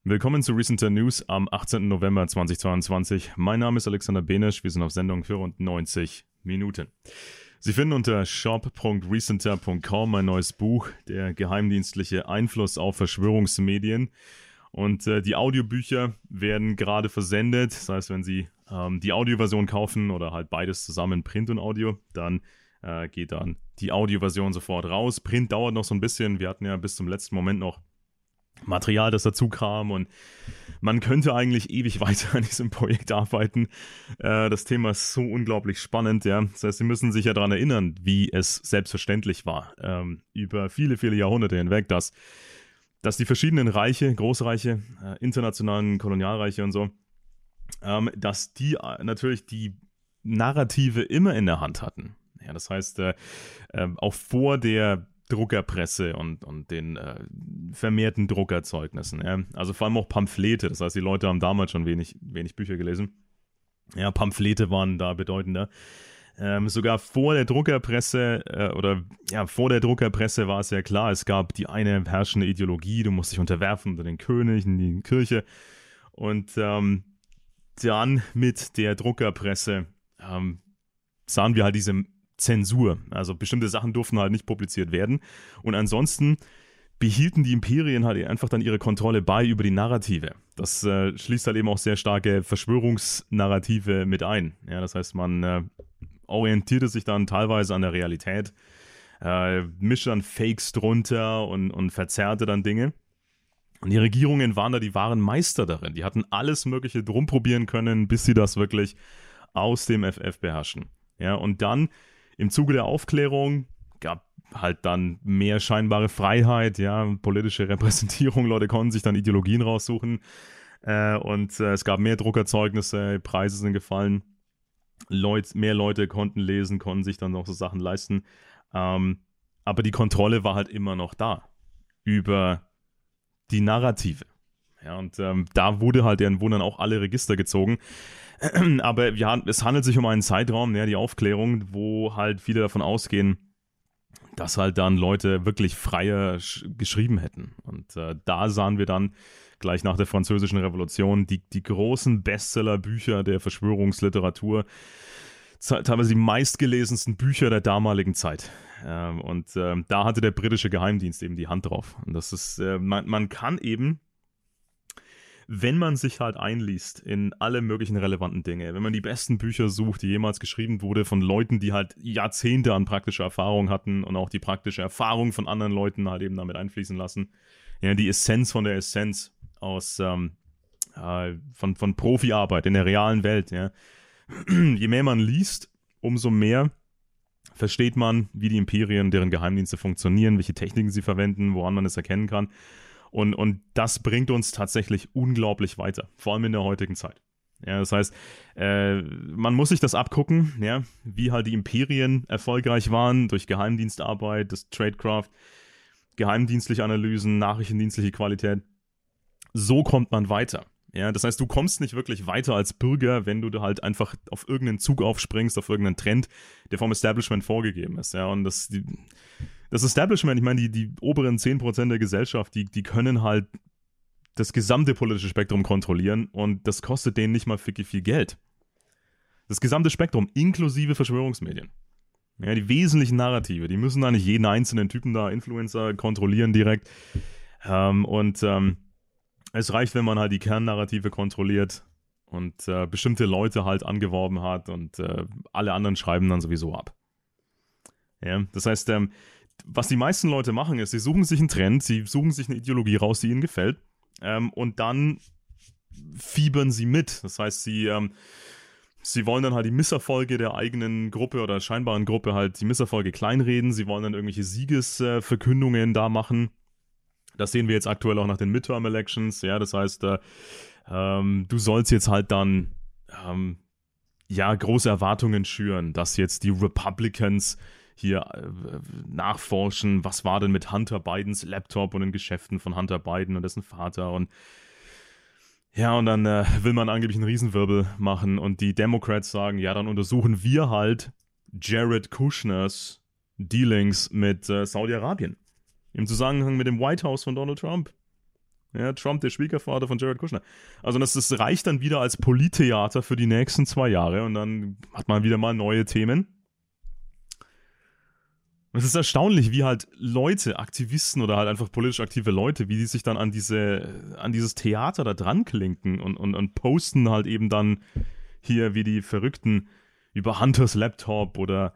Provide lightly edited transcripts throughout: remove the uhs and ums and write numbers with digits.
Willkommen zu Recenter News am 18. November 2022. Mein Name ist Alexander Benesch, wir sind auf Sendung für rund 90 Minuten. Sie finden unter shop.recenter.com mein neues Buch, der geheimdienstliche Einfluss auf Verschwörungsmedien. Und die Audiobücher werden gerade versendet. Das heißt, wenn Sie die Audioversion kaufen oder halt beides zusammen, Print und Audio, dann geht dann die Audioversion sofort raus. Print dauert noch so ein bisschen. Wir hatten ja bis zum letzten Moment noch Material, das dazu kam, und man könnte eigentlich ewig weiter an diesem Projekt arbeiten. Das Thema ist so unglaublich spannend, ja. Das heißt, Sie müssen sich ja daran erinnern, wie es selbstverständlich war, über viele, viele Jahrhunderte hinweg, dass die verschiedenen Reiche, Großreiche, internationalen Kolonialreiche und so, dass die natürlich die Narrative immer in der Hand hatten. Ja, das heißt, auch vor der Druckerpresse und den vermehrten Druckerzeugnissen. Ja. Also vor allem auch Pamphlete. Das heißt, die Leute haben damals schon wenig Bücher gelesen. Ja, Pamphlete waren da bedeutender. Sogar vor der Druckerpresse vor der Druckerpresse war es ja klar, es gab die eine herrschende Ideologie, du musst dich unterwerfen unter den König, in die Kirche. Und dann mit der Druckerpresse sahen wir halt diese Zensur. Also bestimmte Sachen durften halt nicht publiziert werden. Und ansonsten behielten die Imperien halt einfach dann ihre Kontrolle bei über die Narrative. Das schließt halt eben auch sehr starke Verschwörungsnarrative mit ein. Ja, das heißt, man orientierte sich dann teilweise an der Realität, mischte dann Fakes drunter und verzerrte dann Dinge. Und die Regierungen waren Meister darin. Die hatten alles Mögliche drum probieren können, bis sie das wirklich aus dem FF beherrschen. Ja, und dann im Zuge der Aufklärung gab halt dann mehr scheinbare Freiheit, ja, politische Repräsentierung, Leute konnten sich dann Ideologien raussuchen und es gab mehr Druckerzeugnisse, Preise sind gefallen, mehr Leute konnten lesen, konnten sich dann auch so Sachen leisten, aber die Kontrolle war halt immer noch da über die Narrative. Ja, und da wurden dann auch alle Register gezogen. Aber ja, es handelt sich um einen Zeitraum, ja, die Aufklärung, wo halt viele davon ausgehen, dass halt dann Leute wirklich freier geschrieben hätten. Und da sahen wir dann gleich nach der Französischen Revolution die großen Bestsellerbücher der Verschwörungsliteratur, teilweise die meistgelesensten Bücher der damaligen Zeit. Da hatte der britische Geheimdienst eben die Hand drauf. Und das ist, man kann eben, wenn man sich halt einliest in alle möglichen relevanten Dinge, wenn man die besten Bücher sucht, die jemals geschrieben wurde von Leuten, die halt Jahrzehnte an praktischer Erfahrung hatten und auch die praktische Erfahrung von anderen Leuten halt eben damit einfließen lassen, ja, die Essenz von der Essenz aus von Profiarbeit in der realen Welt, ja. Je mehr man liest, umso mehr versteht man, wie die Imperien, deren Geheimdienste funktionieren, welche Techniken sie verwenden, woran man es erkennen kann. Und das bringt uns tatsächlich unglaublich weiter, vor allem in der heutigen Zeit. Ja, das heißt, man muss sich das abgucken, ja, wie halt die Imperien erfolgreich waren durch Geheimdienstarbeit, das Tradecraft, geheimdienstliche Analysen, nachrichtendienstliche Qualität. So kommt man weiter. Ja, das heißt, du kommst nicht wirklich weiter als Bürger, wenn du halt einfach auf irgendeinen Zug aufspringst, auf irgendeinen Trend, der vom Establishment vorgegeben ist. Ja, und das Establishment, ich meine, die oberen 10% der Gesellschaft, die können halt das gesamte politische Spektrum kontrollieren und das kostet denen nicht mal viel Geld. Das gesamte Spektrum, inklusive Verschwörungsmedien. Ja, die wesentlichen Narrative, die müssen da nicht jeden einzelnen Typen da, Influencer, kontrollieren direkt. Es reicht, wenn man halt die Kernnarrative kontrolliert und bestimmte Leute halt angeworben hat und alle anderen schreiben dann sowieso ab. Ja, das heißt, was die meisten Leute machen, ist, sie suchen sich einen Trend, sie suchen sich eine Ideologie raus, die ihnen gefällt, und dann fiebern sie mit. Das heißt, sie wollen dann halt die Misserfolge der eigenen Gruppe oder scheinbaren Gruppe halt die Misserfolge kleinreden, sie wollen dann irgendwelche Siegesverkündungen da machen. Das sehen wir jetzt aktuell auch nach den Midterm-Elections, ja, das heißt, du sollst jetzt halt dann große Erwartungen schüren, dass jetzt die Republicans hier nachforschen, was war denn mit Hunter Bidens Laptop und den Geschäften von Hunter Biden und dessen Vater, und ja, und dann will man angeblich einen Riesenwirbel machen und die Democrats sagen, ja, dann untersuchen wir halt Jared Kushners Dealings mit Saudi-Arabien im Zusammenhang mit dem White House von Donald Trump. Ja, Trump, der Schwiegervater von Jared Kushner. Also das reicht dann wieder als Polittheater für die nächsten 2 Jahre und dann hat man wieder mal neue Themen. Und es ist erstaunlich, wie halt Leute, Aktivisten oder halt einfach politisch aktive Leute, wie die sich dann an dieses Theater da dran klinken und posten halt eben dann hier wie die Verrückten über Hunters Laptop oder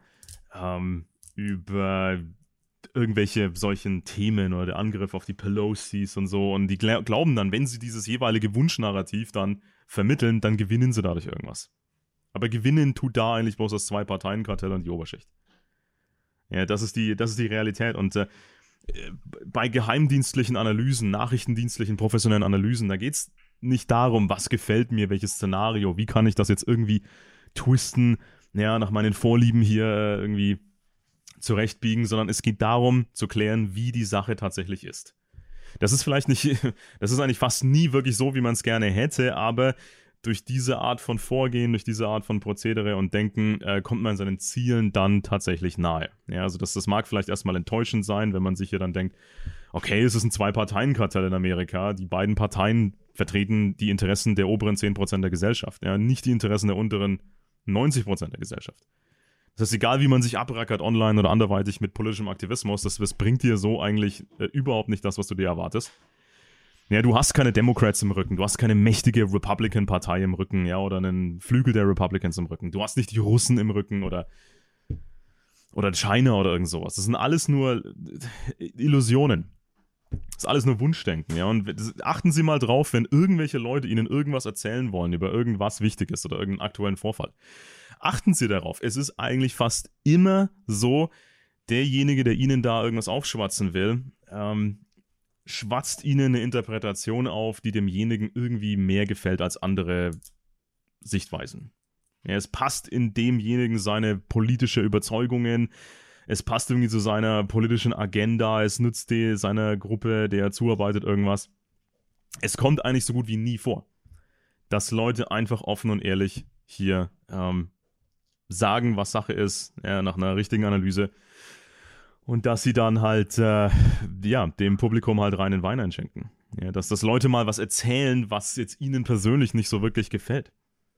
über irgendwelche solchen Themen oder der Angriff auf die Pelosi's und so. Und die glauben dann, wenn sie dieses jeweilige Wunschnarrativ dann vermitteln, dann gewinnen sie dadurch irgendwas. Aber gewinnen tut da eigentlich bloß das Zwei-Parteien-Kartell und die Oberschicht. Ja, das ist die Realität. Und bei geheimdienstlichen Analysen, nachrichtendienstlichen, professionellen Analysen, da geht es nicht darum, was gefällt mir, welches Szenario, wie kann ich das jetzt irgendwie twisten, ja, nach meinen Vorlieben hier irgendwie zurechtbiegen, sondern es geht darum, zu klären, wie die Sache tatsächlich ist. Das ist vielleicht nicht, das ist eigentlich fast nie wirklich so, wie man es gerne hätte, aber durch diese Art von Vorgehen, durch diese Art von Prozedere und Denken kommt man seinen Zielen dann tatsächlich nahe. Ja, also das mag vielleicht erstmal enttäuschend sein, wenn man sich hier dann denkt, okay, es ist ein Zwei-Parteien-Kartell in Amerika, die beiden Parteien vertreten die Interessen der oberen 10% der Gesellschaft, ja, nicht die Interessen der unteren 90% der Gesellschaft. Das heißt, egal wie man sich abrackert online oder anderweitig mit politischem Aktivismus, das bringt dir so eigentlich überhaupt nicht das, was du dir erwartest. Ja, du hast keine Democrats im Rücken, du hast keine mächtige Republican-Partei im Rücken, ja, oder einen Flügel der Republicans im Rücken. Du hast nicht die Russen im Rücken oder China oder irgend sowas. Das sind alles nur Illusionen. Das ist alles nur Wunschdenken, ja. Und achten Sie mal drauf, wenn irgendwelche Leute Ihnen irgendwas erzählen wollen über irgendwas Wichtiges oder irgendeinen aktuellen Vorfall. Achten Sie darauf. Es ist eigentlich fast immer so, derjenige, der Ihnen da irgendwas aufschwatzen will, schwatzt Ihnen eine Interpretation auf, die demjenigen irgendwie mehr gefällt als andere Sichtweisen. Ja, es passt in demjenigen seine politische Überzeugungen, es passt irgendwie zu seiner politischen Agenda, es nützt seiner Gruppe, der zuarbeitet, irgendwas. Es kommt eigentlich so gut wie nie vor, dass Leute einfach offen und ehrlich hier sagen, was Sache ist, nach einer richtigen Analyse. Und dass sie dann halt, dem Publikum halt reinen Wein einschenken. Ja, dass Leute mal was erzählen, was jetzt ihnen persönlich nicht so wirklich gefällt.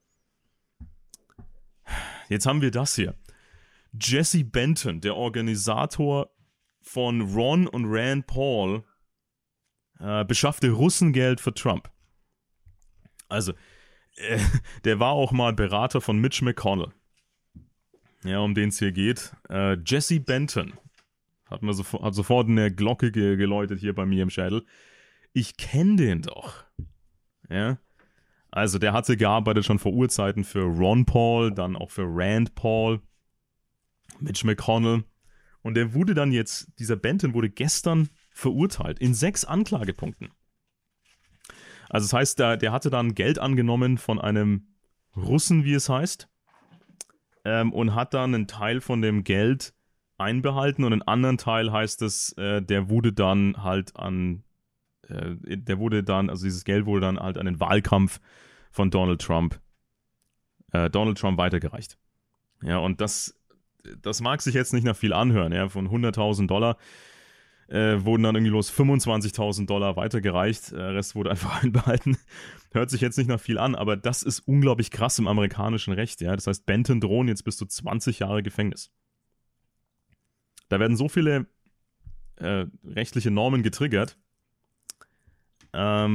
Jetzt haben wir das hier. Jesse Benton, der Organisator von Ron und Rand Paul, beschaffte Russengeld für Trump. Also, der war auch mal Berater von Mitch McConnell. Ja, um den es hier geht. Jesse Benton. Hat sofort eine Glocke geläutet hier bei mir im Schädel. Ich kenne den doch. Ja. Also der hatte gearbeitet schon vor Urzeiten für Ron Paul, dann auch für Rand Paul, Mitch McConnell. Und dieser Benton wurde gestern verurteilt in 6 Anklagepunkten. Also das heißt, der hatte dann Geld angenommen von einem Russen, wie es heißt, und hat dann einen Teil von dem Geld einbehalten und einen anderen Teil heißt es, der wurde dann halt also dieses Geld wurde dann halt an den Wahlkampf von Donald Trump weitergereicht. Ja, und das mag sich jetzt nicht nach viel anhören, ja, von $100.000 wurden dann irgendwie bloß $25.000 weitergereicht, der Rest wurde einfach einbehalten. Hört sich jetzt nicht nach viel an, aber das ist unglaublich krass im amerikanischen Recht, ja, das heißt, Benton drohen jetzt bis zu 20 Jahre Gefängnis. Da werden so viele rechtliche Normen getriggert. Das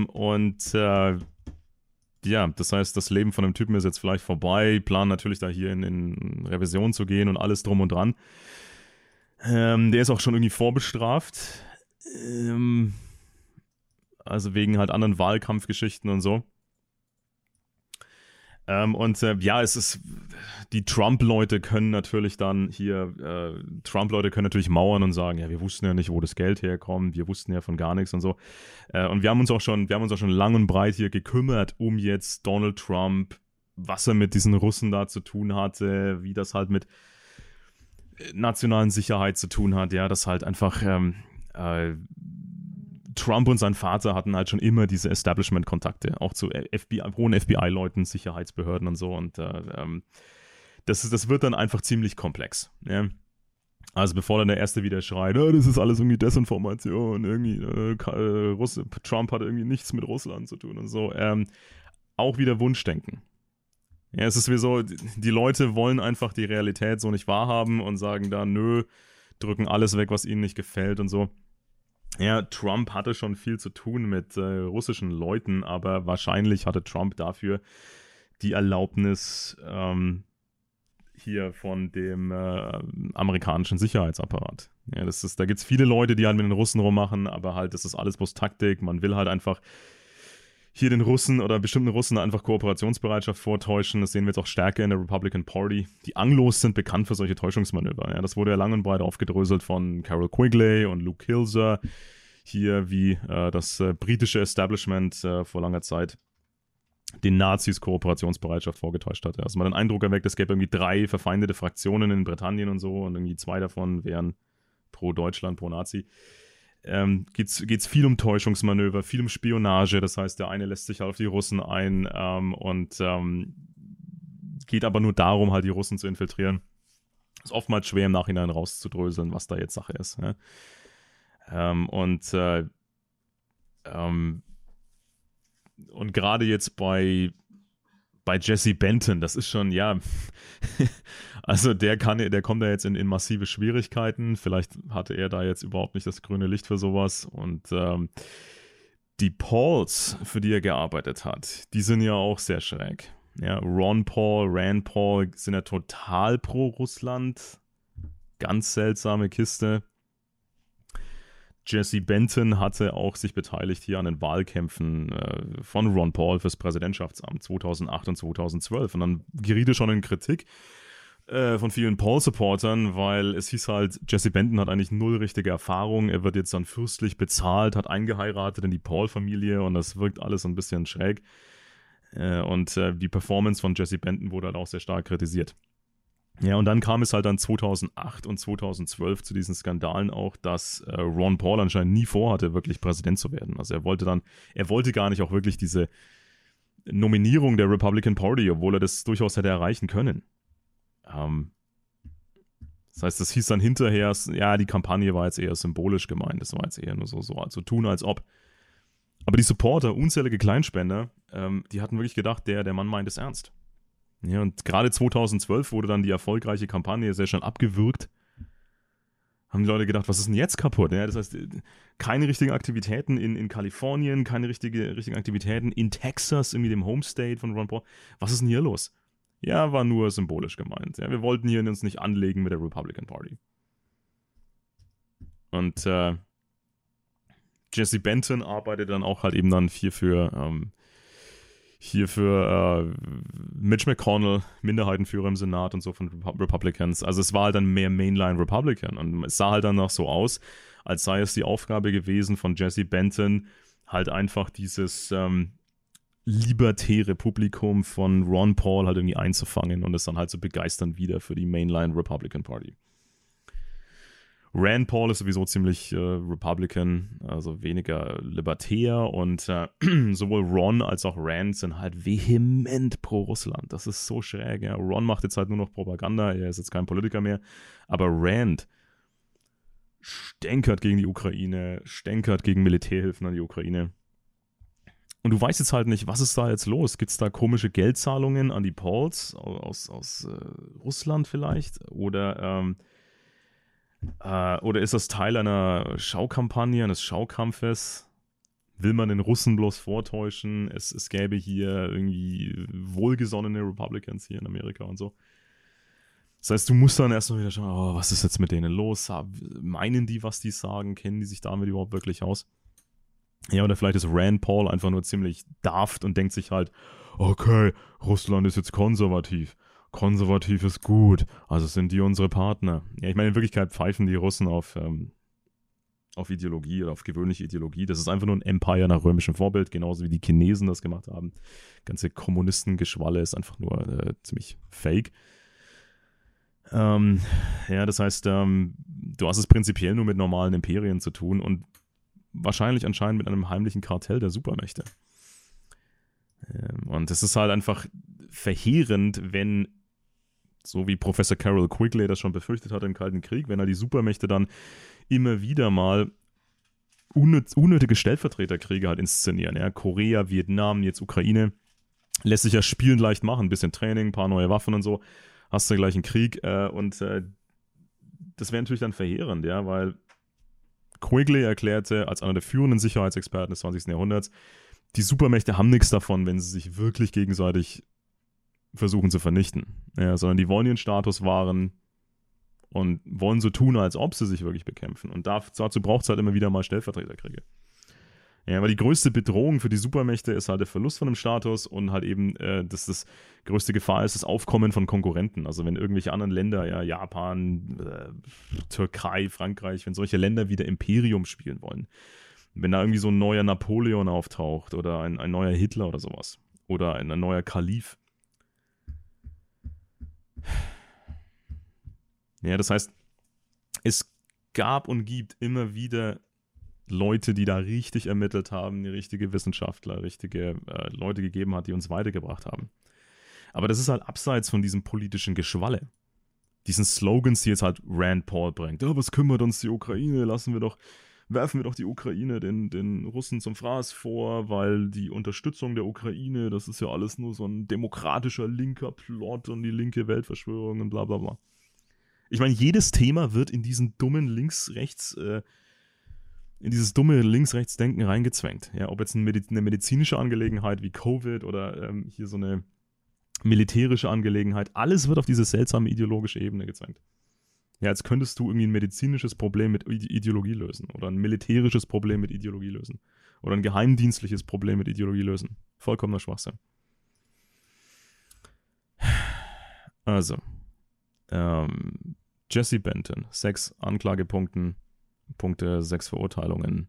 heißt, das Leben von einem Typen ist jetzt vielleicht vorbei. Planen natürlich da hier in Revision zu gehen und alles drum und dran. Der ist auch schon irgendwie vorbestraft. Also wegen halt anderen Wahlkampfgeschichten und so. Es ist, die Trump-Leute können natürlich dann hier, Trump-Leute können natürlich mauern und sagen, ja, wir wussten ja nicht, wo das Geld herkommt, wir wussten ja von gar nichts und so. Und wir haben uns auch schon lang und breit hier gekümmert um jetzt Donald Trump, was er mit diesen Russen da zu tun hatte, wie das halt mit nationalen Sicherheit zu tun hat, ja, das halt einfach, Trump und sein Vater hatten halt schon immer diese Establishment-Kontakte, auch zu hohen FBI-Leuten, Sicherheitsbehörden und so. Und das wird dann einfach ziemlich komplex. Ja? Also bevor dann der Erste wieder schreit, das ist alles irgendwie Desinformation, irgendwie Trump hat irgendwie nichts mit Russland zu tun und so, auch wieder Wunschdenken. Ja, es ist wie so, die Leute wollen einfach die Realität so nicht wahrhaben und sagen dann, nö, drücken alles weg, was ihnen nicht gefällt und so. Ja, Trump hatte schon viel zu tun mit russischen Leuten, aber wahrscheinlich hatte Trump dafür die Erlaubnis hier von dem amerikanischen Sicherheitsapparat. Ja, da gibt es viele Leute, die halt mit den Russen rummachen, aber halt, das ist alles bloß Taktik. Man will halt einfach hier den Russen oder bestimmten Russen einfach Kooperationsbereitschaft vortäuschen. Das sehen wir jetzt auch stärker in der Republican Party. Die Anglos sind bekannt für solche Täuschungsmanöver. Ja, das wurde ja lang und breit aufgedröselt von Carol Quigley und Luke Hilser. Hier, wie das britische Establishment vor langer Zeit den Nazis Kooperationsbereitschaft vorgetäuscht hat. Also man den Eindruck erweckt, es gäbe irgendwie 3 verfeindete Fraktionen in Britannien und so und irgendwie 2 davon wären pro Deutschland, pro Nazi. Geht's viel um Täuschungsmanöver, viel um Spionage. Das heißt, der eine lässt sich halt auf die Russen ein und geht aber nur darum, halt die Russen zu infiltrieren. Ist oftmals schwer im Nachhinein rauszudröseln, was da jetzt Sache ist. Ja? Und gerade jetzt bei Jesse Benton, das ist schon, ja, also der kommt da jetzt in massive Schwierigkeiten. Vielleicht hatte er da jetzt überhaupt nicht das grüne Licht für sowas. Und die Pauls, für die er gearbeitet hat, die sind ja auch sehr schräg. Ja, Ron Paul, Rand Paul sind ja total pro Russland. Ganz seltsame Kiste. Jesse Benton hatte auch sich beteiligt hier an den Wahlkämpfen von Ron Paul fürs Präsidentschaftsamt 2008 und 2012. Und dann geriet er schon in Kritik von vielen Paul-Supportern, weil es hieß halt, Jesse Benton hat eigentlich null richtige Erfahrung. Er wird jetzt dann fürstlich bezahlt, hat eingeheiratet in die Paul-Familie und das wirkt alles ein bisschen schräg. Und die Performance von Jesse Benton wurde halt auch sehr stark kritisiert. Ja, und dann kam es halt dann 2008 und 2012 zu diesen Skandalen auch, dass Ron Paul anscheinend nie vorhatte, wirklich Präsident zu werden. Also er wollte gar nicht auch wirklich diese Nominierung der Republican Party, obwohl er das durchaus hätte erreichen können. Das heißt, das hieß dann hinterher, ja, die Kampagne war jetzt eher symbolisch gemeint, das war jetzt eher nur so also tun, als ob. Aber die Supporter, unzählige Kleinspender, die hatten wirklich gedacht, der Mann meint es ernst. Ja, und gerade 2012 wurde dann die erfolgreiche Kampagne sehr schnell abgewürgt. Haben die Leute gedacht, was ist denn jetzt kaputt? Ja, das heißt, keine richtigen Aktivitäten in Kalifornien, keine richtigen Aktivitäten in Texas, irgendwie dem Homestate von Ron Paul. Was ist denn hier los? Ja, war nur symbolisch gemeint. Ja, wir wollten hier uns nicht anlegen mit der Republican Party. Und Jesse Benton arbeitet dann auch halt eben dann für Mitch McConnell, Minderheitenführer im Senat und so von Republicans. Also es war halt dann mehr Mainline Republican und es sah halt dann noch so aus, als sei es die Aufgabe gewesen von Jesse Benton, halt einfach dieses libertäre Publikum von Ron Paul halt irgendwie einzufangen und es dann halt zu begeistern wieder für die Mainline Republican Party. Rand Paul ist sowieso ziemlich Republican, also weniger libertär und sowohl Ron als auch Rand sind halt vehement pro Russland. Das ist so schräg. Ja. Ron macht jetzt halt nur noch Propaganda, er ist jetzt kein Politiker mehr, aber Rand stänkert gegen die Ukraine, stänkert gegen Militärhilfen an die Ukraine. Und du weißt jetzt halt nicht, was ist da jetzt los? Gibt es da komische Geldzahlungen an die Pauls aus Russland vielleicht? Oder ist das Teil einer Schaukampagne, eines Schaukampfes? Will man den Russen bloß vortäuschen? Es gäbe hier irgendwie wohlgesonnene Republicans hier in Amerika und so. Das heißt, du musst dann erstmal wieder schauen, was ist jetzt mit denen los? Meinen die, was die sagen? Kennen die sich damit überhaupt wirklich aus? Ja, oder vielleicht ist Rand Paul einfach nur ziemlich daft und denkt sich halt, okay, Russland ist jetzt konservativ. Konservativ ist gut, also sind die unsere Partner. Ja, ich meine, in Wirklichkeit pfeifen die Russen auf Ideologie oder auf gewöhnliche Ideologie. Das ist einfach nur ein Empire nach römischem Vorbild, genauso wie die Chinesen das gemacht haben. Ganze Kommunistengeschwalle ist einfach nur ziemlich fake. Ja, das heißt, du hast es prinzipiell nur mit normalen Imperien zu tun und wahrscheinlich anscheinend mit einem heimlichen Kartell der Supermächte. Und es ist halt einfach verheerend, wenn So wie Professor Carroll Quigley das schon befürchtet hat im Kalten Krieg, wenn halt die Supermächte dann immer wieder mal unnötige Stellvertreterkriege halt inszenieren. Ja? Korea, Vietnam, jetzt Ukraine. Lässt sich ja spielend leicht machen. Ein bisschen Training, ein paar neue Waffen und so. Hast du gleich einen Krieg. Das wäre natürlich dann verheerend, ja, weil Quigley erklärte als einer der führenden Sicherheitsexperten des 20. Jahrhunderts, die Supermächte haben nichts davon, wenn sie sich wirklich gegenseitig versuchen zu vernichten. Ja, sondern die wollen ihren Status wahren und wollen so tun, als ob sie sich wirklich bekämpfen. Und dazu braucht es halt immer wieder mal Stellvertreterkriege. Ja, weil die größte Bedrohung für die Supermächte ist halt der Verlust von einem Status und halt eben, dass das größte Gefahr ist, das Aufkommen von Konkurrenten. Also wenn irgendwelche anderen Länder, ja, Japan, Türkei, Frankreich, wenn solche Länder wieder Imperium spielen wollen, wenn da irgendwie so ein neuer Napoleon auftaucht oder ein neuer Hitler oder sowas oder ein neuer Kalif. Ja, das heißt, es gab und gibt immer wieder Leute, die da richtig ermittelt haben, die richtige Wissenschaftler, richtige Leute gegeben hat, die uns weitergebracht haben. Aber das ist halt abseits von diesem politischen Geschwalle. Diesen Slogans, die jetzt halt Rand Paul bringt. Oh, was kümmert uns die Ukraine? Werfen wir doch die Ukraine den Russen zum Fraß vor, weil die Unterstützung der Ukraine, das ist ja alles nur so ein demokratischer linker Plot und die linke Weltverschwörung und bla bla bla. Ich meine, jedes Thema wird in diesen dummen in dieses dumme Links-Rechts-Denken reingezwängt. Ja, ob jetzt eine medizinische Angelegenheit wie Covid oder hier so eine militärische Angelegenheit, alles wird auf diese seltsame ideologische Ebene gezwängt. Ja, als könntest du irgendwie ein medizinisches Problem mit Ideologie lösen oder ein militärisches Problem mit Ideologie lösen oder ein geheimdienstliches Problem mit Ideologie lösen. Vollkommener Schwachsinn. Also, Jesse Benton, 6 Anklagepunkten, Punkte, 6 Verurteilungen.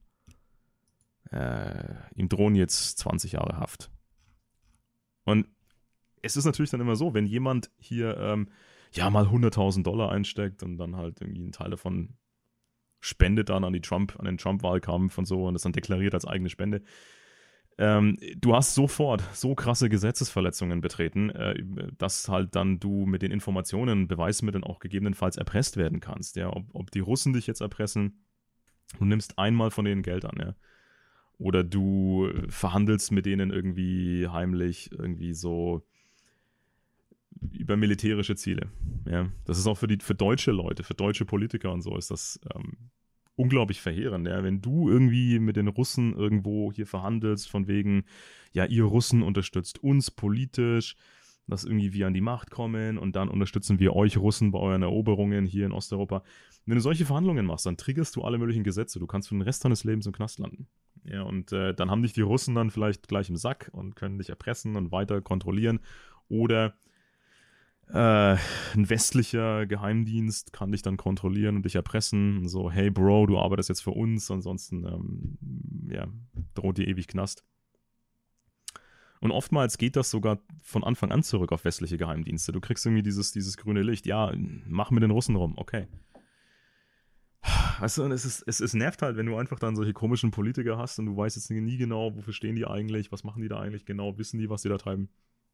Ihm drohen jetzt 20 Jahre Haft. Und es ist natürlich dann immer so, wenn jemand hier mal $100.000 einsteckt und dann halt irgendwie einen Teil davon spendet dann an den Trump-Wahlkampf und so und das dann deklariert als eigene Spende. Du hast sofort so krasse Gesetzesverletzungen betreten, dass halt dann du mit den Informationen, Beweismitteln auch gegebenenfalls erpresst werden kannst. Ja? Ob die Russen dich jetzt erpressen, du nimmst einmal von denen Geld an, ja. Oder du verhandelst mit denen irgendwie heimlich, irgendwie so über militärische Ziele. Ja. Das ist auch für deutsche Leute, für deutsche Politiker und so ist das unglaublich verheerend. Ja. Wenn du irgendwie mit den Russen irgendwo hier verhandelst, von wegen, ja, ihr Russen unterstützt uns politisch, dass irgendwie wir an die Macht kommen und dann unterstützen wir euch Russen bei euren Eroberungen hier in Osteuropa. Wenn du solche Verhandlungen machst, dann triggerst du alle möglichen Gesetze. Du kannst für den Rest deines Lebens im Knast landen. Ja, und dann haben dich die Russen dann vielleicht gleich im Sack und können dich erpressen und weiter kontrollieren. Oder ein westlicher Geheimdienst kann dich dann kontrollieren und dich erpressen. So, hey Bro, du arbeitest jetzt für uns, ansonsten droht dir ewig Knast. Und oftmals geht das sogar von Anfang an zurück auf westliche Geheimdienste. Du kriegst irgendwie dieses grüne Licht. Ja, mach mit den Russen rum, okay. Weißt du, und es nervt halt, wenn du einfach dann solche komischen Politiker hast und du weißt jetzt nie genau, wofür stehen die eigentlich, was machen die da eigentlich genau, wissen die, was die da treiben.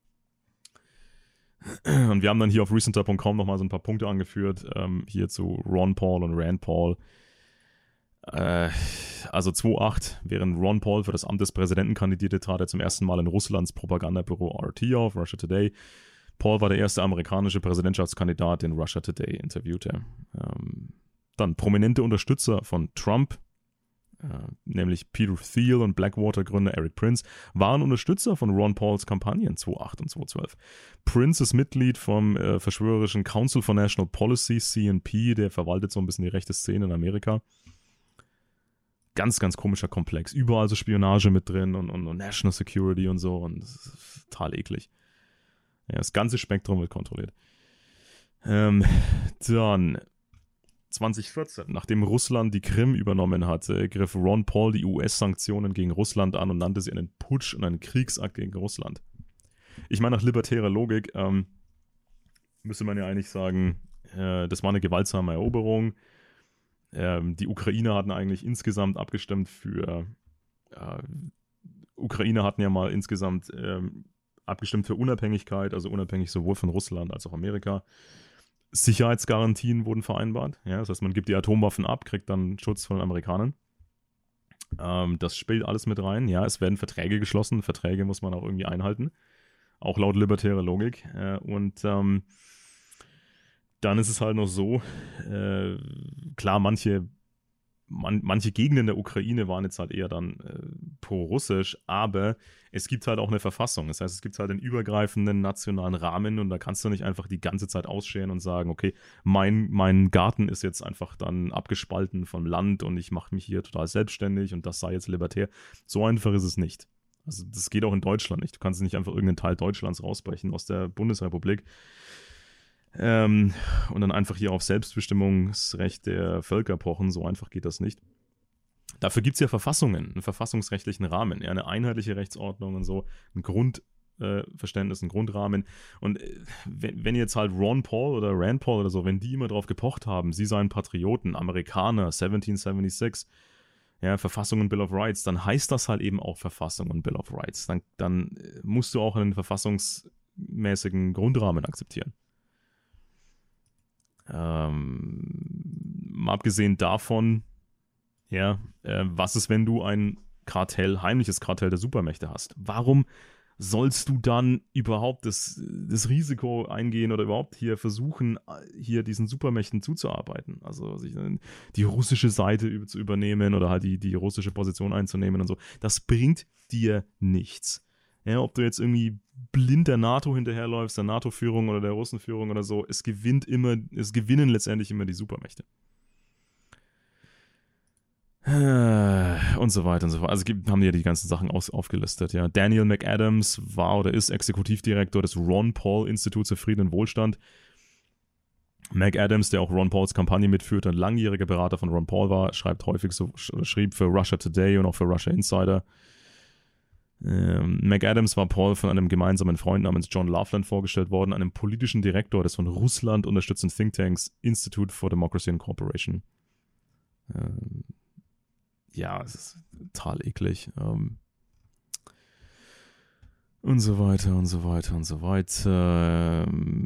Und wir haben dann hier auf recenter.com nochmal so ein paar Punkte angeführt, hier zu Ron Paul und Rand Paul. Also 2008, während Ron Paul für das Amt des Präsidenten kandidierte, trat er zum ersten Mal in Russlands Propagandabüro RT auf, Russia Today. Paul war der erste amerikanische Präsidentschaftskandidat, den Russia Today interviewte. Dann prominente Unterstützer von Trump, nämlich Peter Thiel und Blackwater-Gründer Eric Prince, waren Unterstützer von Ron Pauls Kampagnen 2008 und 2012. Prince ist Mitglied vom verschwörerischen Council for National Policy, CNP, der verwaltet so ein bisschen die rechte Szene in Amerika. Ganz, ganz komischer Komplex. Überall so Spionage mit drin und National Security und so und das ist total eklig. Ja, das ganze Spektrum wird kontrolliert. Dann 2014, nachdem Russland die Krim übernommen hatte, griff Ron Paul die US-Sanktionen gegen Russland an und nannte sie einen Putsch und einen Kriegsakt gegen Russland. Ich meine, nach libertärer Logik müsste man ja eigentlich sagen, das war eine gewaltsame Eroberung. Die Ukrainer hatten eigentlich insgesamt abgestimmt Ukrainer hatten ja mal insgesamt abgestimmt für Unabhängigkeit, also unabhängig sowohl von Russland als auch Amerika. Sicherheitsgarantien wurden vereinbart. Ja, das heißt, man gibt die Atomwaffen ab, kriegt dann Schutz von den Amerikanern. Das spielt alles mit rein. Ja, es werden Verträge geschlossen. Verträge muss man auch irgendwie einhalten. Auch laut libertärer Logik. Und dann ist es halt noch so, klar, manche Gegenden der Ukraine waren jetzt halt eher dann pro-russisch, aber es gibt halt auch eine Verfassung. Das heißt, es gibt halt einen übergreifenden nationalen Rahmen und da kannst du nicht einfach die ganze Zeit ausscheren und sagen, okay, mein Garten ist jetzt einfach dann abgespalten vom Land und ich mache mich hier total selbstständig und das sei jetzt libertär. So einfach ist es nicht. Also das geht auch in Deutschland nicht. Du kannst nicht einfach irgendeinen Teil Deutschlands rausbrechen aus der Bundesrepublik und dann einfach hier auf Selbstbestimmungsrecht der Völker pochen. So einfach geht das nicht. Dafür gibt es ja Verfassungen, einen verfassungsrechtlichen Rahmen, ja, eine einheitliche Rechtsordnung und so, ein Grundverständnis, einen Grundrahmen. Und wenn jetzt halt Ron Paul oder Rand Paul oder so, wenn die immer drauf gepocht haben, sie seien Patrioten, Amerikaner, 1776, ja, Verfassung und Bill of Rights, dann heißt das halt eben auch Verfassung und Bill of Rights. Dann musst du auch einen verfassungsmäßigen Grundrahmen akzeptieren. Mal abgesehen davon, ja, was ist, wenn du ein heimliches Kartell der Supermächte hast? Warum sollst du dann überhaupt das Risiko eingehen oder überhaupt hier versuchen, hier diesen Supermächten zuzuarbeiten? Also sich die russische Seite zu übernehmen oder halt die russische Position einzunehmen und so. Das bringt dir nichts. Ja, ob du jetzt irgendwie blind der NATO hinterherläufst, der NATO-Führung oder der Russenführung oder so, es gewinnen letztendlich immer die Supermächte. Und so weiter und so fort. Also haben die ja die ganzen Sachen aufgelistet. Ja. Daniel McAdams war oder ist Exekutivdirektor des Ron Paul Instituts für Frieden und Wohlstand. McAdams, der auch Ron Pauls Kampagne mitführt, ein langjähriger Berater von Ron Paul war, schrieb für Russia Today und auch für Russia Insider. McAdams war Paul von einem gemeinsamen Freund namens John Loveland vorgestellt worden, einem politischen Direktor des von Russland unterstützten Thinktanks Institute for Democracy and Cooperation. Ja, es ist total eklig. Und so weiter und so weiter und so weiter.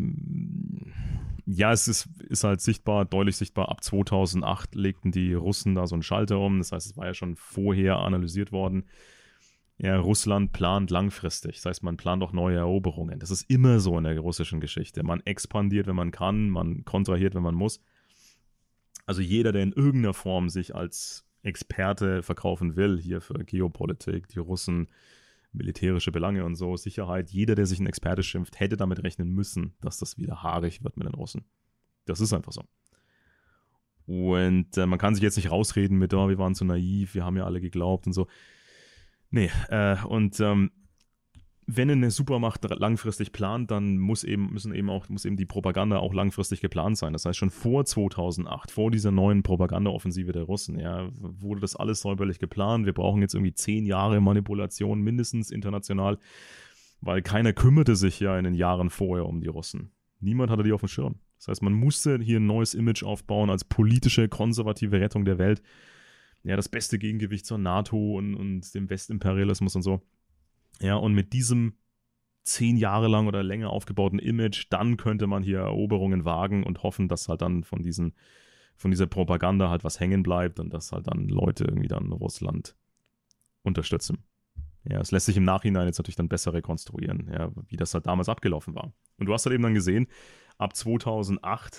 Ja, es ist halt deutlich sichtbar, ab 2008 legten die Russen da so einen Schalter um. Das heißt, es war ja schon vorher analysiert worden. Ja, Russland plant langfristig. Das heißt, man plant auch neue Eroberungen. Das ist immer so in der russischen Geschichte. Man expandiert, wenn man kann, man kontrahiert, wenn man muss. Also jeder, der in irgendeiner Form sich als Experte verkaufen will, hier für Geopolitik, die Russen, militärische Belange und so, Sicherheit, jeder, der sich ein Experte schimpft, hätte damit rechnen müssen, dass das wieder haarig wird mit den Russen. Das ist einfach so. Und man kann sich jetzt nicht rausreden mit, wir waren zu naiv, wir haben ja alle geglaubt und so. Nee, wenn eine Supermacht langfristig plant, dann muss eben die Propaganda auch langfristig geplant sein. Das heißt, schon vor 2008, vor dieser neuen Propagandaoffensive der Russen, ja, wurde das alles säuberlich geplant. Wir brauchen jetzt irgendwie 10 Jahre Manipulation, mindestens international, weil keiner kümmerte sich ja in den Jahren vorher um die Russen. Niemand hatte die auf dem Schirm. Das heißt, man musste hier ein neues Image aufbauen als politische, konservative Rettung der Welt. Ja, das beste Gegengewicht zur NATO und dem Westimperialismus und so. Ja, und mit diesem 10 Jahre lang oder länger aufgebauten Image, dann könnte man hier Eroberungen wagen und hoffen, dass halt dann von dieser Propaganda halt was hängen bleibt und dass halt dann Leute irgendwie dann Russland unterstützen. Ja, es lässt sich im Nachhinein jetzt natürlich dann besser rekonstruieren, ja, wie das halt damals abgelaufen war. Und du hast halt eben dann gesehen, ab 2008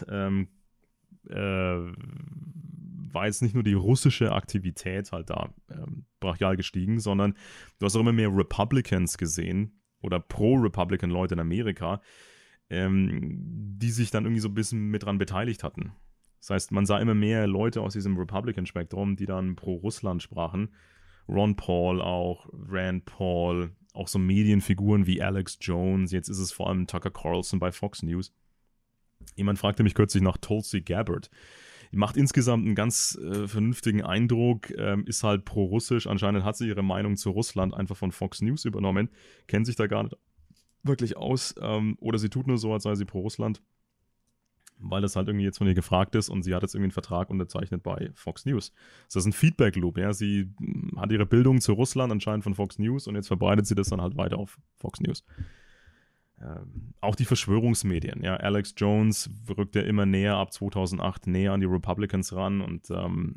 war jetzt nicht nur die russische Aktivität halt da brachial gestiegen, sondern du hast auch immer mehr Republicans gesehen oder Pro-Republican-Leute in Amerika, die sich dann irgendwie so ein bisschen mit dran beteiligt hatten. Das heißt, man sah immer mehr Leute aus diesem Republican-Spektrum, die dann pro Russland sprachen. Ron Paul auch, Rand Paul, auch so Medienfiguren wie Alex Jones, jetzt ist es vor allem Tucker Carlson bei Fox News. Jemand fragte mich kürzlich nach Tulsi Gabbard. Die macht insgesamt einen ganz vernünftigen Eindruck, ist halt pro-russisch. Anscheinend hat sie ihre Meinung zu Russland einfach von Fox News übernommen, kennt sich da gar nicht wirklich aus. Oder sie tut nur so, als sei sie pro-Russland, weil das halt irgendwie jetzt von ihr gefragt ist und sie hat jetzt irgendwie einen Vertrag unterzeichnet bei Fox News. Das ist ein Feedback-Loop, ja. Sie hat ihre Bildung zu Russland anscheinend von Fox News und jetzt verbreitet sie das dann halt weiter auf Fox News. Auch die Verschwörungsmedien, ja, Alex Jones rückt ja immer näher ab 2008 näher an die Republicans ran und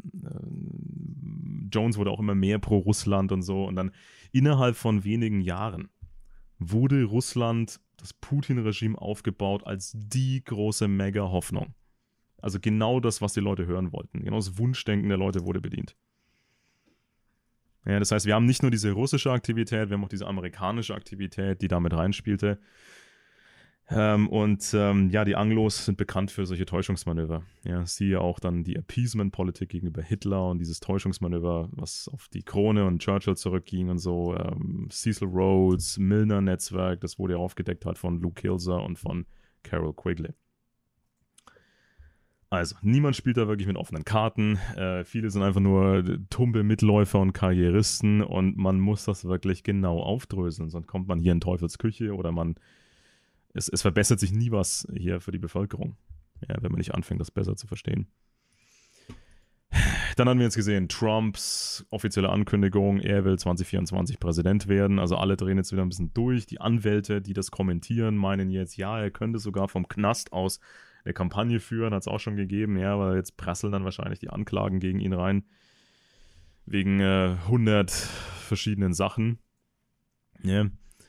Jones wurde auch immer mehr pro Russland und so und dann innerhalb von wenigen Jahren wurde Russland, das Putin-Regime aufgebaut als die große Mega-Hoffnung. Also genau das, was die Leute hören wollten. Genau das Wunschdenken der Leute wurde bedient. Ja, das heißt, wir haben nicht nur diese russische Aktivität, wir haben auch diese amerikanische Aktivität, die damit reinspielte. Die Anglos sind bekannt für solche Täuschungsmanöver. Ja, siehe auch dann die Appeasement-Politik gegenüber Hitler und dieses Täuschungsmanöver, was auf die Krone und Churchill zurückging und so. Cecil Rhodes, Milner-Netzwerk, das wurde ja aufgedeckt halt von Lou Kilzer und von Carol Quigley. Also, niemand spielt da wirklich mit offenen Karten. Viele sind einfach nur tumbe Mitläufer und Karrieristen und man muss das wirklich genau aufdröseln, sonst kommt man hier in Teufels Küche oder es verbessert sich nie was hier für die Bevölkerung, ja, wenn man nicht anfängt, das besser zu verstehen. Dann haben wir jetzt gesehen, Trumps offizielle Ankündigung, er will 2024 Präsident werden. Also alle drehen jetzt wieder ein bisschen durch. Die Anwälte, die das kommentieren, meinen jetzt, ja, er könnte sogar vom Knast aus eine Kampagne führen, hat es auch schon gegeben, ja, weil jetzt prasseln dann wahrscheinlich die Anklagen gegen ihn rein. Wegen 100 verschiedenen Sachen. Ja.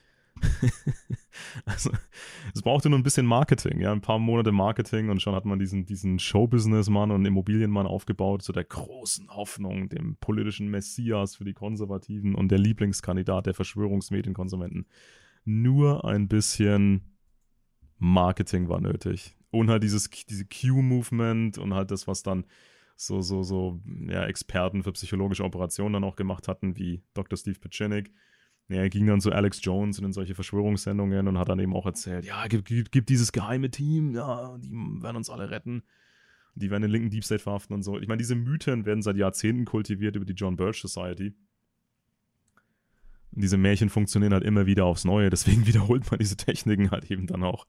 Also, es brauchte nur ein bisschen Marketing, ja, ein paar Monate Marketing und schon hat man diesen Showbusiness-Mann und Immobilienmann aufgebaut, zu der großen Hoffnung, dem politischen Messias für die Konservativen und der Lieblingskandidat der Verschwörungsmedienkonsumenten. Nur ein bisschen Marketing war nötig. Und halt diese Q-Movement und halt das, was dann so Experten für psychologische Operationen dann auch gemacht hatten, wie Dr. Steve Pieczenik. Ja, er ging dann zu Alex Jones und in solche Verschwörungssendungen und hat dann eben auch erzählt, ja, gibt dieses geheime Team, ja, die werden uns alle retten. Die werden den linken Deep State verhaften und so. Ich meine, diese Mythen werden seit Jahrzehnten kultiviert über die John Birch Society. Und diese Märchen funktionieren halt immer wieder aufs Neue, deswegen wiederholt man diese Techniken halt eben dann auch.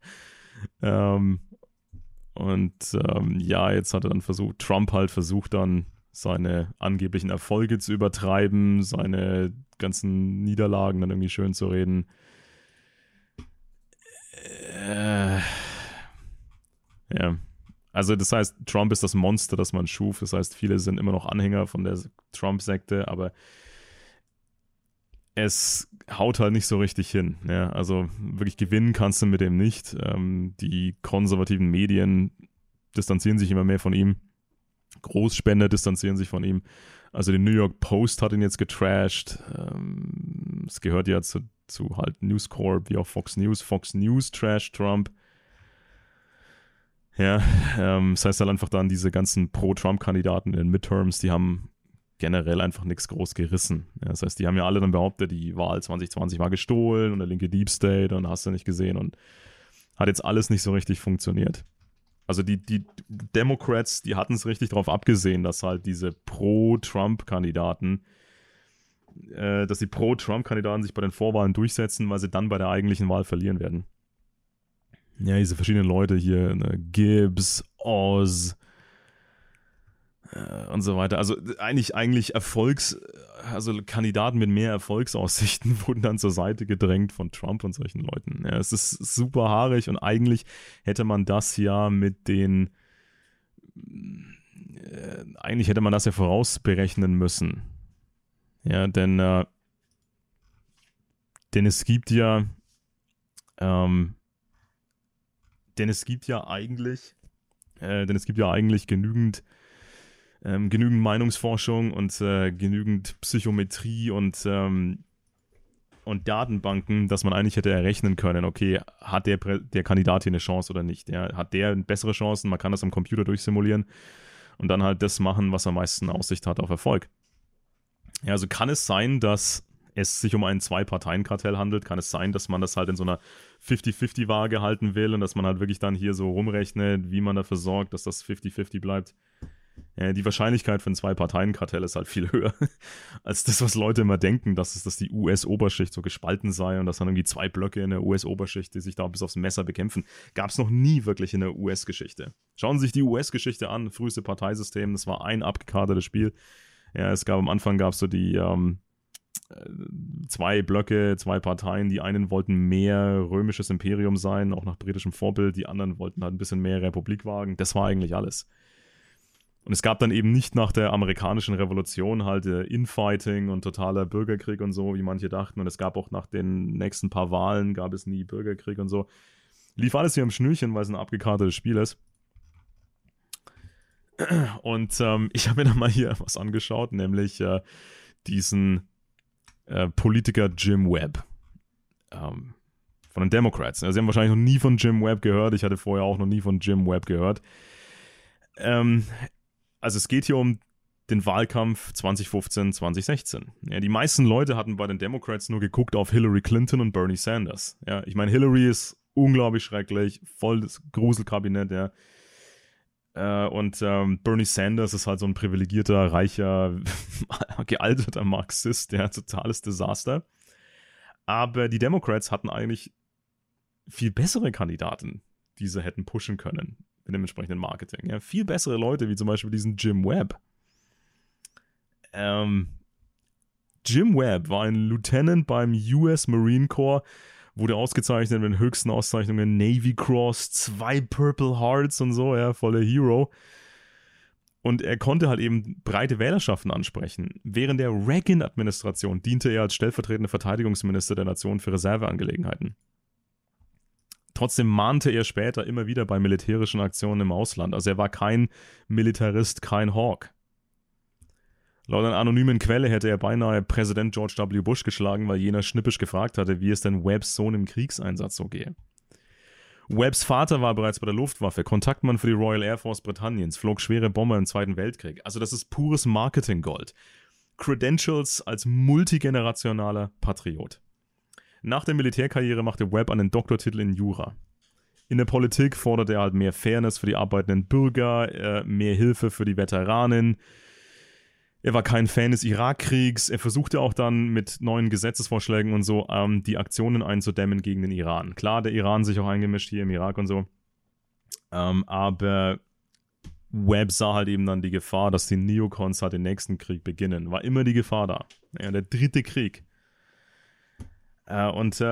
Jetzt hat er dann Trump versucht dann seine angeblichen Erfolge zu übertreiben, seine ganzen Niederlagen dann irgendwie schön zu reden. Ja. Also das heißt, Trump ist das Monster, das man schuf. Das heißt, viele sind immer noch Anhänger von der Trump-Sekte, aber es haut halt nicht so richtig hin. Ja? Also wirklich gewinnen kannst du mit dem nicht. Die konservativen Medien distanzieren sich immer mehr von ihm. Großspender distanzieren sich von ihm. Also die New York Post hat ihn jetzt getrashed. Es gehört ja zu halt News Corp wie auch Fox News. Fox News trashed Trump. Ja, das heißt halt einfach dann, diese ganzen Pro-Trump-Kandidaten in den Midterms, die haben generell einfach nichts groß gerissen. Ja, das heißt, die haben ja alle dann behauptet, die Wahl 2020 war gestohlen und der linke Deep State und hast du nicht gesehen und hat jetzt alles nicht so richtig funktioniert. Also die Democrats, die hatten es richtig darauf abgesehen, dass halt diese Pro-Trump-Kandidaten, sich bei den Vorwahlen durchsetzen, weil sie dann bei der eigentlichen Wahl verlieren werden. Ja, diese verschiedenen Leute hier, ne, Gibbs, Oz und so weiter. Also eigentlich Kandidaten mit mehr Erfolgsaussichten wurden dann zur Seite gedrängt von Trump und solchen Leuten. Ja, es ist super haarig und eigentlich hätte man das ja eigentlich hätte man das ja vorausberechnen müssen. Ja, denn es gibt ja eigentlich genügend Meinungsforschung und genügend Psychometrie und Datenbanken, dass man eigentlich hätte errechnen können, okay, hat der Kandidat hier eine Chance oder nicht? Ja? Hat der bessere Chancen? Man kann das am Computer durchsimulieren und dann halt das machen, was am meisten Aussicht hat auf Erfolg. Ja, also kann es sein, dass es sich um ein Zwei-Parteien-Kartell handelt? Kann es sein, dass man das halt in so einer 50-50-Waage halten will und dass man halt wirklich dann hier so rumrechnet, wie man dafür sorgt, dass das 50-50 bleibt? Ja, die Wahrscheinlichkeit für ein Zwei-Parteien-Kartell ist halt viel höher als das, was Leute immer denken, dass die US-Oberschicht so gespalten sei und dass dann irgendwie zwei Blöcke in der US-Oberschicht, die sich da bis aufs Messer bekämpfen. Gab es noch nie wirklich in der US-Geschichte. Schauen Sie sich die US-Geschichte an, früheste Parteisystem, das war ein abgekadertes Spiel. Ja, am Anfang gab es so die zwei Blöcke, zwei Parteien. Die einen wollten mehr römisches Imperium sein, auch nach britischem Vorbild. Die anderen wollten halt ein bisschen mehr Republik wagen. Das war eigentlich alles. Und es gab dann eben nicht nach der amerikanischen Revolution halt Infighting und totaler Bürgerkrieg und so, wie manche dachten. Und es gab auch nach den nächsten paar Wahlen gab es nie Bürgerkrieg und so. Lief alles hier am Schnürchen, weil es ein abgekartetes Spiel ist. Und ich habe mir dann mal hier was angeschaut, nämlich diesen Politiker Jim Webb von den Democrats. Also, Sie haben wahrscheinlich noch nie von Jim Webb gehört. Ich hatte vorher auch noch nie von Jim Webb gehört. Also es geht hier um den Wahlkampf 2015, 2016. Ja, die meisten Leute hatten bei den Democrats nur geguckt auf Hillary Clinton und Bernie Sanders. Ja, ich meine, Hillary ist unglaublich schrecklich, voll das Gruselkabinett, ja. Und Bernie Sanders ist halt so ein privilegierter, reicher, gealterter Marxist, der totales Desaster. Aber die Democrats hatten eigentlich viel bessere Kandidaten, die sie hätten pushen können mit dem entsprechenden Marketing. Ja. Viel bessere Leute, wie zum Beispiel diesen Jim Webb. Jim Webb war ein Lieutenant beim US Marine Corps, wurde ausgezeichnet mit den höchsten Auszeichnungen, Navy Cross, 2 Purple Hearts und so, ja, voller Hero. Und er konnte halt eben breite Wählerschaften ansprechen. Während der Reagan-Administration diente er als stellvertretender Verteidigungsminister der Nation für Reserveangelegenheiten. Trotzdem mahnte er später immer wieder bei militärischen Aktionen im Ausland. Also er war kein Militarist, kein Hawk. Laut einer anonymen Quelle hätte er beinahe Präsident George W. Bush geschlagen, weil jener schnippisch gefragt hatte, wie es denn Webbs Sohn im Kriegseinsatz so gehe. Webbs Vater war bereits bei der Luftwaffe, Kontaktmann für die Royal Air Force Britanniens, flog schwere Bomber im Zweiten Weltkrieg. Also das ist pures Marketinggold. Credentials als multigenerationaler Patriot. Nach der Militärkarriere machte Webb einen Doktortitel in Jura. In der Politik forderte er halt mehr Fairness für die arbeitenden Bürger, mehr Hilfe für die Veteranen. Er war kein Fan des Irakkriegs. Er versuchte auch dann mit neuen Gesetzesvorschlägen und so die Aktionen einzudämmen gegen den Iran. Klar, der Iran sich auch eingemischt hier im Irak und so. Aber Webb sah halt eben dann die Gefahr, dass die Neocons halt den nächsten Krieg beginnen. War immer die Gefahr da. Ja, der 3. Krieg. Und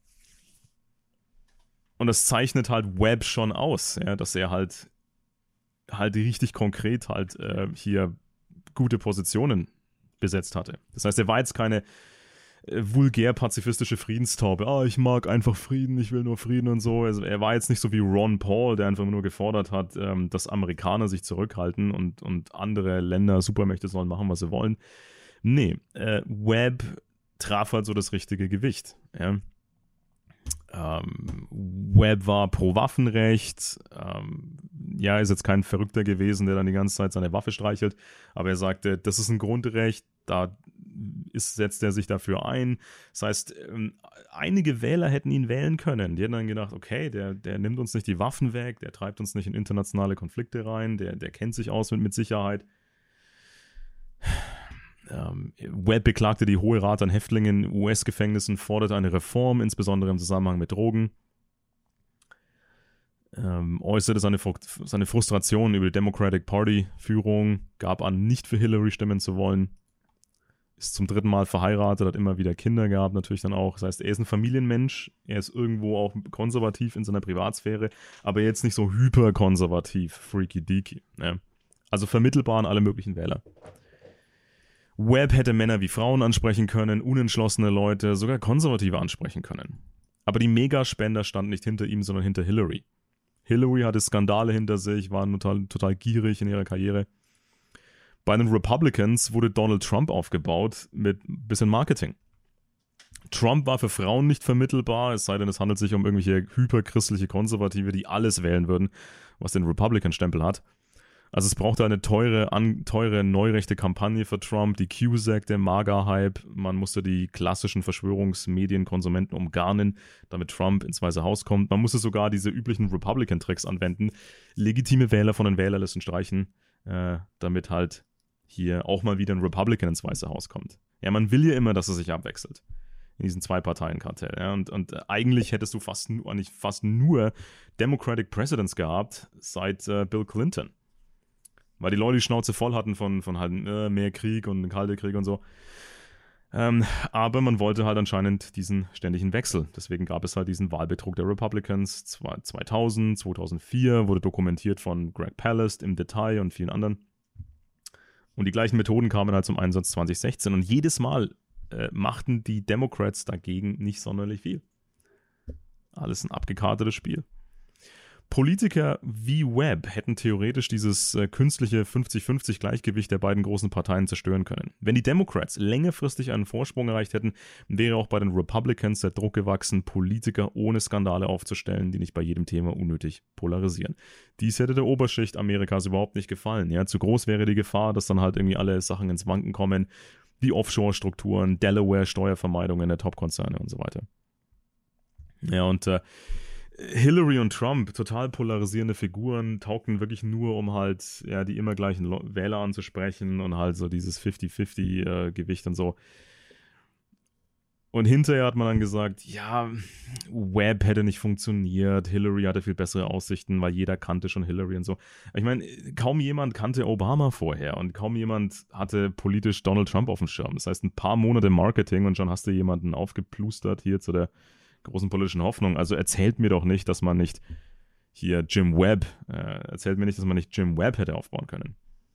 das zeichnet halt Webb schon aus, ja, dass er halt richtig konkret halt hier gute Positionen besetzt hatte. Das heißt, er war jetzt keine vulgär pazifistische Friedenstaube. Ich mag einfach Frieden, ich will nur Frieden und so. Also er war jetzt nicht so wie Ron Paul, der einfach nur gefordert hat, dass Amerikaner sich zurückhalten und andere Länder, Supermächte sollen machen, was sie wollen. Nee, Webb traf halt so das richtige Gewicht. Ja. Webb war pro Waffenrecht. Ist jetzt kein Verrückter gewesen, der dann die ganze Zeit seine Waffe streichelt, aber er sagte, das ist ein Grundrecht, da setzt er sich dafür ein. Das heißt, einige Wähler hätten ihn wählen können. Die hätten dann gedacht, okay, der nimmt uns nicht die Waffen weg, der treibt uns nicht in internationale Konflikte rein, der kennt sich aus mit Sicherheit. Webb beklagte die hohe Rate an Häftlingen in US-Gefängnissen, forderte eine Reform, insbesondere im Zusammenhang mit Drogen. Äußerte seine Frustration über die Democratic Party-Führung, gab an, nicht für Hillary stimmen zu wollen. Ist zum 3. Mal verheiratet, hat immer wieder Kinder gehabt, natürlich dann auch. Das heißt, er ist ein Familienmensch, er ist irgendwo auch konservativ in seiner Privatsphäre, aber jetzt nicht so hyperkonservativ, freaky-deaky. Ne? Also vermittelbar an alle möglichen Wähler. Webb hätte Männer wie Frauen ansprechen können, unentschlossene Leute, sogar Konservative ansprechen können. Aber die Megaspender standen nicht hinter ihm, sondern hinter Hillary. Hillary hatte Skandale hinter sich, war total gierig in ihrer Karriere. Bei den Republicans wurde Donald Trump aufgebaut mit ein bisschen Marketing. Trump war für Frauen nicht vermittelbar, es sei denn, es handelt sich um irgendwelche hyperchristliche Konservative, die alles wählen würden, was den Republican-Stempel hat. Also es brauchte eine teure neurechte Kampagne für Trump, die Cusack, der MAGA-Hype. Man musste die klassischen Verschwörungsmedienkonsumenten umgarnen, damit Trump ins Weiße Haus kommt. Man musste sogar diese üblichen Republican-Tricks anwenden, legitime Wähler von den Wählerlisten streichen, damit halt hier auch mal wieder ein Republican ins Weiße Haus kommt. Ja, man will ja immer, dass er sich abwechselt in diesen Zwei-Parteien-Kartell. Ja? Und eigentlich hättest du fast nur Democratic Presidents gehabt seit Bill Clinton. Weil die Leute die Schnauze voll hatten von halt mehr Krieg und Kalter Krieg und so. Aber man wollte halt anscheinend diesen ständigen Wechsel. Deswegen gab es halt diesen Wahlbetrug der Republicans 2000, 2004, wurde dokumentiert von Greg Palast im Detail und vielen anderen. Und die gleichen Methoden kamen halt zum Einsatz 2016. Und jedes Mal machten die Democrats dagegen nicht sonderlich viel. Alles ein abgekartetes Spiel. Politiker wie Webb hätten theoretisch dieses künstliche 50-50 Gleichgewicht der beiden großen Parteien zerstören können. Wenn die Democrats längerfristig einen Vorsprung erreicht hätten, wäre auch bei den Republicans der Druck gewachsen, Politiker ohne Skandale aufzustellen, die nicht bei jedem Thema unnötig polarisieren. Dies hätte der Oberschicht Amerikas überhaupt nicht gefallen. Ja? Zu groß wäre die Gefahr, dass dann halt irgendwie alle Sachen ins Wanken kommen, wie Offshore-Strukturen, Delaware, Steuervermeidungen der Top-Konzerne und so weiter. Ja, und Hillary und Trump, total polarisierende Figuren, taugten wirklich nur, um halt die immer gleichen Wähler anzusprechen und halt so dieses 50-50 Gewicht und so. Und hinterher hat man dann gesagt, ja, Webb hätte nicht funktioniert, Hillary hatte viel bessere Aussichten, weil jeder kannte schon Hillary und so. Ich meine, kaum jemand kannte Obama vorher und kaum jemand hatte politisch Donald Trump auf dem Schirm. Das heißt, ein paar Monate Marketing und schon hast du jemanden aufgeplustert hier zu der großen politischen Hoffnung. Also erzählt mir doch nicht, dass man nicht hier Jim Webb hätte aufbauen können.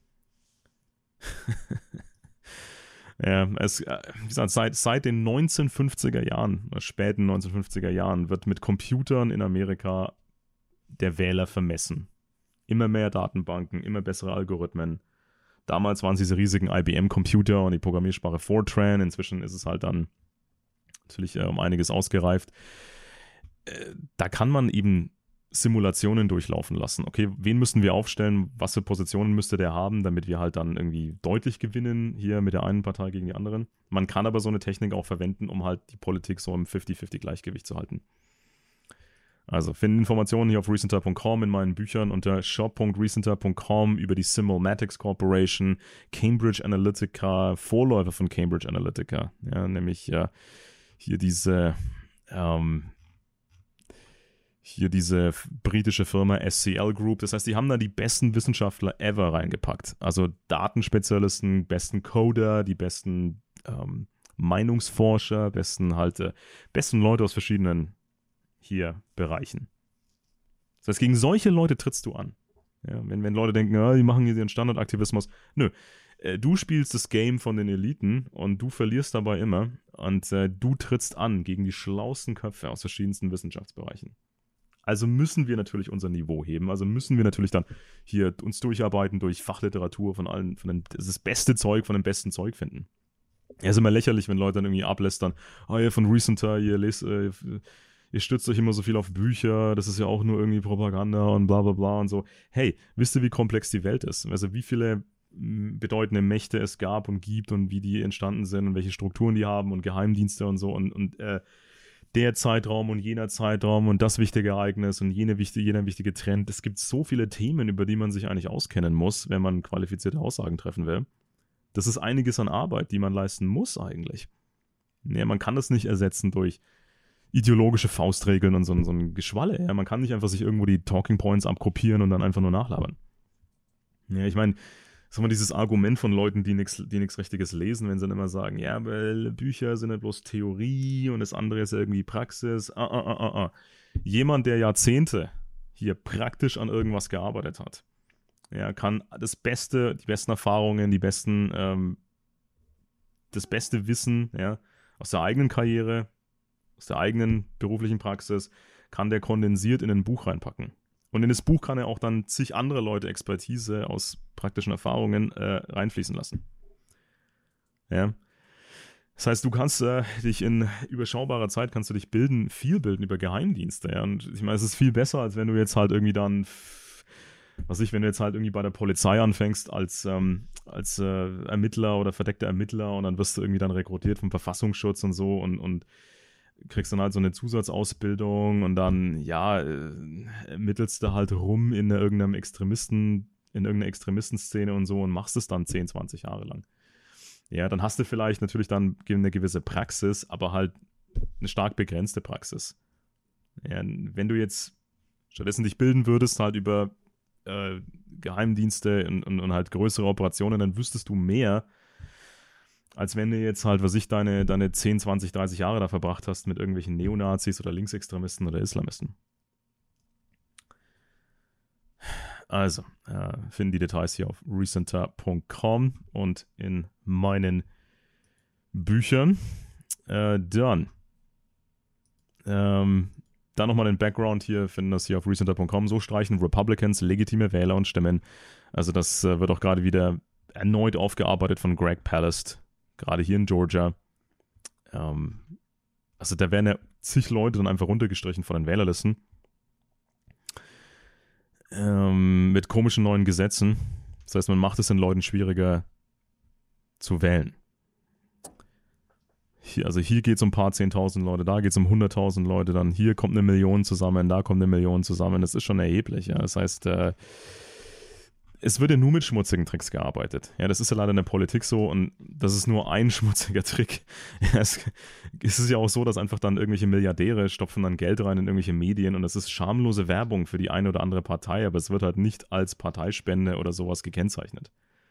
Ja, wie gesagt, seit den 1950er Jahren, späten 1950er Jahren, wird mit Computern in Amerika der Wähler vermessen. Immer mehr Datenbanken, immer bessere Algorithmen. Damals waren es diese riesigen IBM-Computer und die Programmiersprache Fortran. Inzwischen ist es halt dann natürlich um einiges ausgereift. Da kann man eben Simulationen durchlaufen lassen. Okay, wen müssen wir aufstellen? Was für Positionen müsste der haben, damit wir halt dann irgendwie deutlich gewinnen hier mit der einen Partei gegen die anderen? Man kann aber so eine Technik auch verwenden, um halt die Politik so im 50-50 Gleichgewicht zu halten. Also finden Informationen hier auf recenter.com in meinen Büchern unter shop.recenter.com über die Simulmatics Corporation, Cambridge Analytica, Vorläufer von Cambridge Analytica, ja, nämlich hier diese britische Firma SCL Group. Das heißt, die haben da die besten Wissenschaftler ever reingepackt. Also Datenspezialisten, besten Coder, die besten Meinungsforscher, besten Leute aus verschiedenen hier Bereichen. Das heißt, gegen solche Leute trittst du an. Ja, wenn Leute denken, die machen hier ihren Standardaktivismus. Nö. Du spielst das Game von den Eliten und du verlierst dabei immer und du trittst an gegen die schlauesten Köpfe aus verschiedensten Wissenschaftsbereichen. Also müssen wir natürlich unser Niveau heben, also müssen wir natürlich dann hier uns durcharbeiten durch Fachliteratur das beste Zeug von dem besten Zeug finden. Ja, ist immer lächerlich, wenn Leute dann irgendwie ablästern, ihr von Recenter, ihr stützt euch immer so viel auf Bücher, das ist ja auch nur irgendwie Propaganda und bla bla bla und so. Hey, wisst ihr, wie komplex die Welt ist? Also wie viele bedeutende Mächte es gab und gibt und wie die entstanden sind und welche Strukturen die haben und Geheimdienste und so und der Zeitraum und jener Zeitraum und das wichtige Ereignis und jener wichtige Trend. Es gibt so viele Themen, über die man sich eigentlich auskennen muss, wenn man qualifizierte Aussagen treffen will. Das ist einiges an Arbeit, die man leisten muss eigentlich. Ja, man kann das nicht ersetzen durch ideologische Faustregeln und so ein Geschwalle. Ja, man kann nicht einfach sich irgendwo die Talking Points abkopieren und dann einfach nur nachlabern. Ja, ich meine, das ist immer dieses Argument von Leuten, die nichts Richtiges lesen, wenn sie dann immer sagen, ja, weil Bücher sind ja bloß Theorie und das andere ist ja irgendwie Praxis. Jemand, der Jahrzehnte hier praktisch an irgendwas gearbeitet hat, ja, kann die besten Erfahrungen, das beste Wissen, ja, aus der eigenen Karriere, aus der eigenen beruflichen Praxis, kann der kondensiert in ein Buch reinpacken. Und in das Buch kann er auch dann zig andere Leute Expertise aus praktischen Erfahrungen reinfließen lassen. Ja. Das heißt, du kannst dich in überschaubarer Zeit viel bilden über Geheimdienste. Ja. Und ich meine, es ist viel besser, als wenn du jetzt halt irgendwie dann, wenn du jetzt halt irgendwie bei der Polizei anfängst als Ermittler oder verdeckter Ermittler und dann wirst du irgendwie dann rekrutiert vom Verfassungsschutz und so und kriegst dann halt so eine Zusatzausbildung und dann, ermittelst du halt rum in irgendeiner Extremistenszene und so und machst es dann 10, 20 Jahre lang. Ja, dann hast du vielleicht natürlich dann eine gewisse Praxis, aber halt eine stark begrenzte Praxis. Ja, wenn du jetzt stattdessen dich bilden würdest halt über Geheimdienste und halt größere Operationen, dann wüsstest du mehr als wenn du jetzt halt, was ich, deine 10, 20, 30 Jahre da verbracht hast mit irgendwelchen Neonazis oder Linksextremisten oder Islamisten. Also, finden die Details hier auf recenter.com und in meinen Büchern. Dann nochmal den Background hier, finden das hier auf recenter.com. So streichen Republicans legitime Wähler und Stimmen. Also das wird auch gerade wieder erneut aufgearbeitet von Greg Palast, gerade hier in Georgia. Also da werden ja zig Leute dann einfach runtergestrichen von den Wählerlisten. Mit komischen neuen Gesetzen. Das heißt, man macht es den Leuten schwieriger zu wählen. Hier geht es um ein paar 10.000 Leute, da geht es um 100.000 Leute, dann hier kommt 1 Million zusammen, da kommt 1 Million zusammen. Das ist schon erheblich. Ja. Das heißt, es wird ja nur mit schmutzigen Tricks gearbeitet. Ja, das ist ja leider in der Politik so und das ist nur ein schmutziger Trick. Ja, es ist ja auch so, dass einfach dann irgendwelche Milliardäre stopfen dann Geld rein in irgendwelche Medien und das ist schamlose Werbung für die eine oder andere Partei, aber es wird halt nicht als Parteispende oder sowas gekennzeichnet.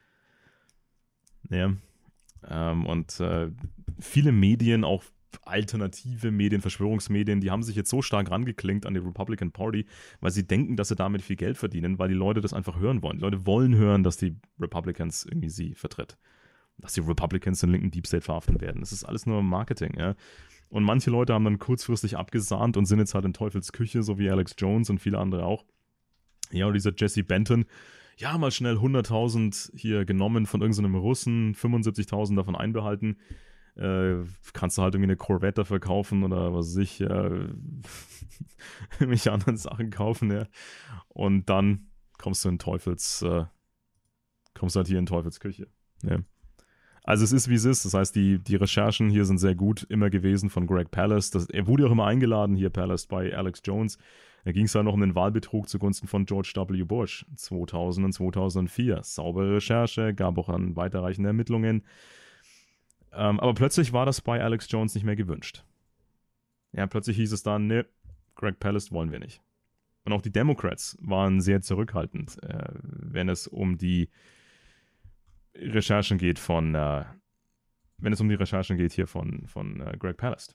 Ja, viele Medien, auch alternative Medien, Verschwörungsmedien, die haben sich jetzt so stark rangeklinkt an die Republican Party, weil sie denken, dass sie damit viel Geld verdienen, weil die Leute das einfach hören wollen. Die Leute wollen hören, dass die Republicans irgendwie sie vertritt. Dass die Republicans den linken Deep State verhaften werden. Das ist alles nur Marketing, ja. Und manche Leute haben dann kurzfristig abgesahnt und sind jetzt halt in Teufels Küche, so wie Alex Jones und viele andere auch. Ja, und dieser Jesse Benton, ja, mal schnell 100.000 hier genommen von irgendeinem Russen, 75.000 davon einbehalten. Kannst du halt irgendwie eine Corvette dafür kaufen oder was weiß ich, irgendwelche anderen Sachen kaufen, ja. Und dann kommst du halt hier in Teufels Küche. Ja. Also es ist, wie es ist. Das heißt, die Recherchen hier sind sehr gut immer gewesen von Greg Palast. Er wurde auch immer eingeladen hier, Palast, bei Alex Jones. Da ging es halt noch um den Wahlbetrug zugunsten von George W. Bush 2000 und 2004. Saubere Recherche, gab auch dann weiterreichende Ermittlungen. Aber plötzlich war das bei Alex Jones nicht mehr gewünscht. Ja, plötzlich hieß es dann, ne, Greg Palast wollen wir nicht. Und auch die Democrats waren sehr zurückhaltend, wenn es um die Recherchen geht hier von Greg Palast.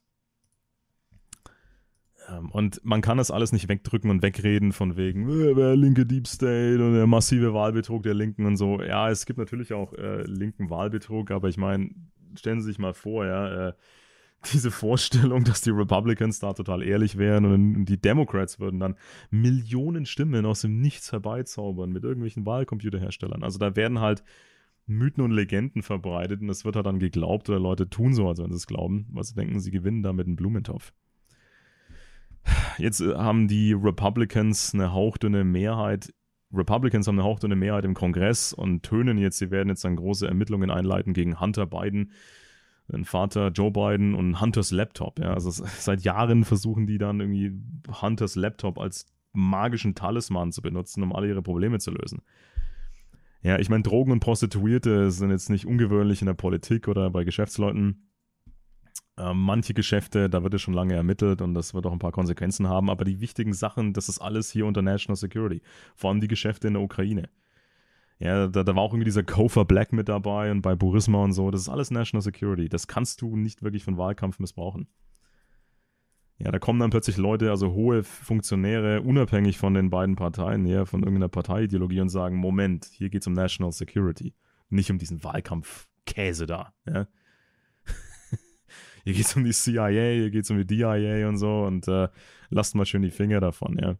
Und man kann das alles nicht wegdrücken und wegreden von wegen, der linke Deep State und der massive Wahlbetrug der Linken und so. Ja, es gibt natürlich auch linken Wahlbetrug, aber ich meine, stellen Sie sich mal vor, ja, diese Vorstellung, dass die Republicans da total ehrlich wären und die Democrats würden dann Millionen Stimmen aus dem Nichts herbeizaubern mit irgendwelchen Wahlcomputerherstellern. Also da werden halt Mythen und Legenden verbreitet und das wird halt dann geglaubt oder Leute tun so, als wenn sie es glauben, weil sie denken, sie gewinnen damit einen Blumentopf. Jetzt haben die Republicans eine hauchdünne Mehrheit im Kongress und tönen jetzt, sie werden jetzt dann große Ermittlungen einleiten gegen Hunter Biden, den Vater Joe Biden und Hunters Laptop. Ja, also seit Jahren versuchen die dann irgendwie Hunters Laptop als magischen Talisman zu benutzen, um alle ihre Probleme zu lösen. Ja, ich meine, Drogen und Prostituierte sind jetzt nicht ungewöhnlich in der Politik oder bei Geschäftsleuten. Manche Geschäfte, da wird es schon lange ermittelt und das wird auch ein paar Konsequenzen haben, aber die wichtigen Sachen, das ist alles hier unter National Security. Vor allem die Geschäfte in der Ukraine. Ja, da war auch irgendwie dieser Cofer Black mit dabei und bei Burisma und so, das ist alles National Security. Das kannst du nicht wirklich für einen Wahlkampf missbrauchen. Ja, da kommen dann plötzlich Leute, also hohe Funktionäre, unabhängig von den beiden Parteien, ja, von irgendeiner Parteiideologie und sagen, Moment, hier geht es um National Security, nicht um diesen Wahlkampfkäse da, ja. Hier geht es um die CIA, hier geht es um die DIA und so und lasst mal schön die Finger davon, ja.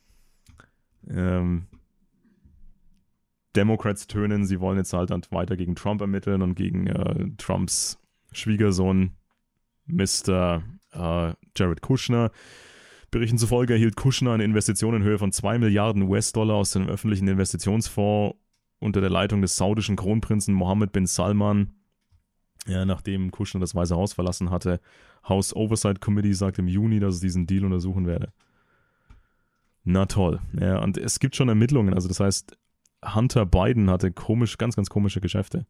Democrats tönen, sie wollen jetzt halt weiter gegen Trump ermitteln und gegen Trumps Schwiegersohn Mr. Jared Kushner. Berichten zufolge erhielt Kushner eine Investition in Höhe von 2 Milliarden US-Dollar aus dem öffentlichen Investitionsfonds unter der Leitung des saudischen Kronprinzen Mohammed bin Salman. Ja, nachdem Kushner das Weiße Haus verlassen hatte. House Oversight Committee sagt im Juni, dass es diesen Deal untersuchen werde. Na toll. Ja, und es gibt schon Ermittlungen. Also das heißt, Hunter Biden hatte ganz, ganz komische Geschäfte.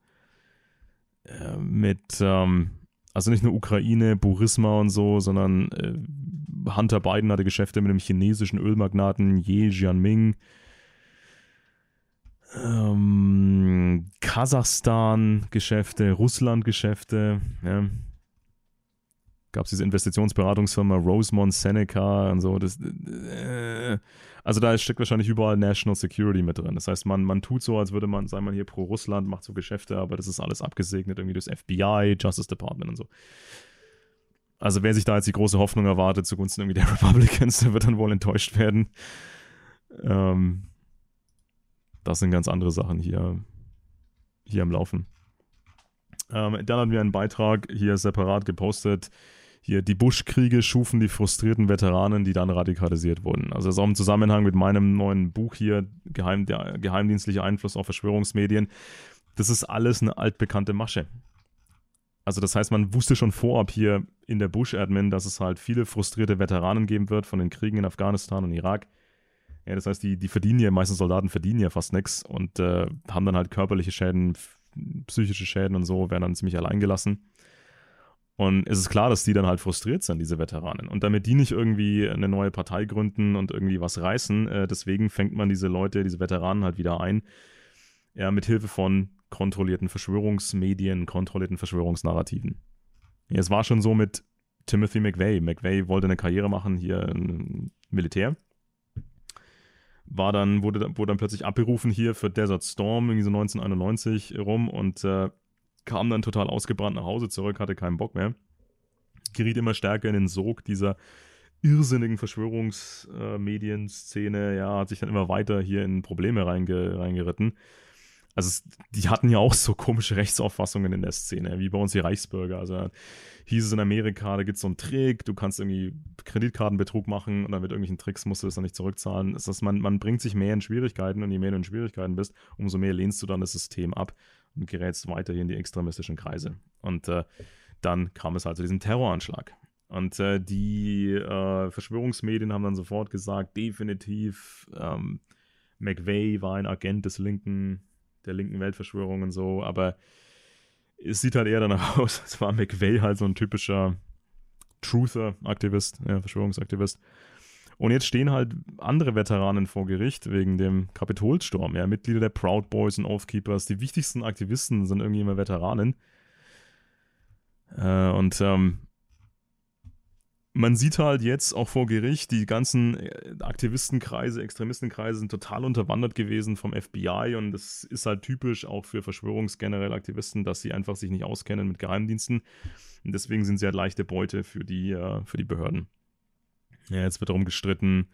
Also nicht nur Ukraine, Burisma und so, sondern Hunter Biden hatte Geschäfte mit dem chinesischen Ölmagnaten Ye Jianming. Kasachstan-Geschäfte, Russland-Geschäfte, ja. Gab es diese Investitionsberatungsfirma Rosemont Seneca und so. Also da steckt wahrscheinlich überall National Security mit drin. Das heißt, man tut so, als würde man, sei man hier pro Russland, macht so Geschäfte, aber das ist alles abgesegnet irgendwie durchs FBI, Justice Department und so. Also wer sich da jetzt die große Hoffnung erwartet zugunsten irgendwie der Republicans, der wird dann wohl enttäuscht werden. Das sind ganz andere Sachen hier am Laufen. Dann hatten wir einen Beitrag hier separat gepostet. Hier, die Bush-Kriege schufen die frustrierten Veteranen, die dann radikalisiert wurden. Also das ist auch im Zusammenhang mit meinem neuen Buch hier, der geheimdienstliche Einfluss auf Verschwörungsmedien. Das ist alles eine altbekannte Masche. Also das heißt, man wusste schon vorab hier in der Bush-Admin, dass es halt viele frustrierte Veteranen geben wird von den Kriegen in Afghanistan und Irak. Ja, das heißt, die verdienen ja, meisten Soldaten verdienen ja fast nichts und haben dann halt körperliche Schäden, psychische Schäden und so, werden dann ziemlich allein gelassen. Und es ist klar, dass die dann halt frustriert sind, diese Veteranen. Und damit die nicht irgendwie eine neue Partei gründen und irgendwie was reißen, deswegen fängt man diese Leute, diese Veteranen halt wieder ein, ja, mit Hilfe von kontrollierten Verschwörungsmedien, kontrollierten Verschwörungsnarrativen. Ja, es war schon so mit Timothy McVeigh. McVeigh wollte eine Karriere machen hier im Militär. Wurde dann plötzlich abberufen hier für Desert Storm, irgendwie so 1991 rum und kam dann total ausgebrannt nach Hause zurück, hatte keinen Bock mehr. Geriet immer stärker in den Sog dieser irrsinnigen Verschwörungsmedienszene, ja, hat sich dann immer weiter hier in Probleme reingeritten. Also die hatten ja auch so komische Rechtsauffassungen in der Szene, wie bei uns die Reichsbürger. Also hieß es in Amerika, da gibt es so einen Trick, du kannst irgendwie Kreditkartenbetrug machen und dann mit irgendwelchen Tricks musst du das dann nicht zurückzahlen. Das heißt, man bringt sich mehr in Schwierigkeiten und je mehr du in Schwierigkeiten bist, umso mehr lehnst du dann das System ab und gerätst weiter hier in die extremistischen Kreise. Und dann kam es halt zu diesem Terroranschlag. Und die Verschwörungsmedien haben dann sofort gesagt, definitiv, McVeigh war ein Agent der linken Weltverschwörung und so, aber es sieht halt eher danach aus, als war McVeigh halt so ein typischer Truther-Aktivist, ja, Verschwörungsaktivist. Und jetzt stehen halt andere Veteranen vor Gericht wegen dem Kapitolsturm, ja, Mitglieder der Proud Boys und Oath Keepers. Die wichtigsten Aktivisten sind irgendwie immer Veteranen. Man sieht halt jetzt auch vor Gericht, die ganzen Aktivistenkreise, Extremistenkreise sind total unterwandert gewesen vom FBI und das ist halt typisch auch für Verschwörungsgeneral Aktivisten, dass sie einfach sich nicht auskennen mit Geheimdiensten und deswegen sind sie halt leichte Beute für die Behörden. Ja, jetzt wird darum gestritten,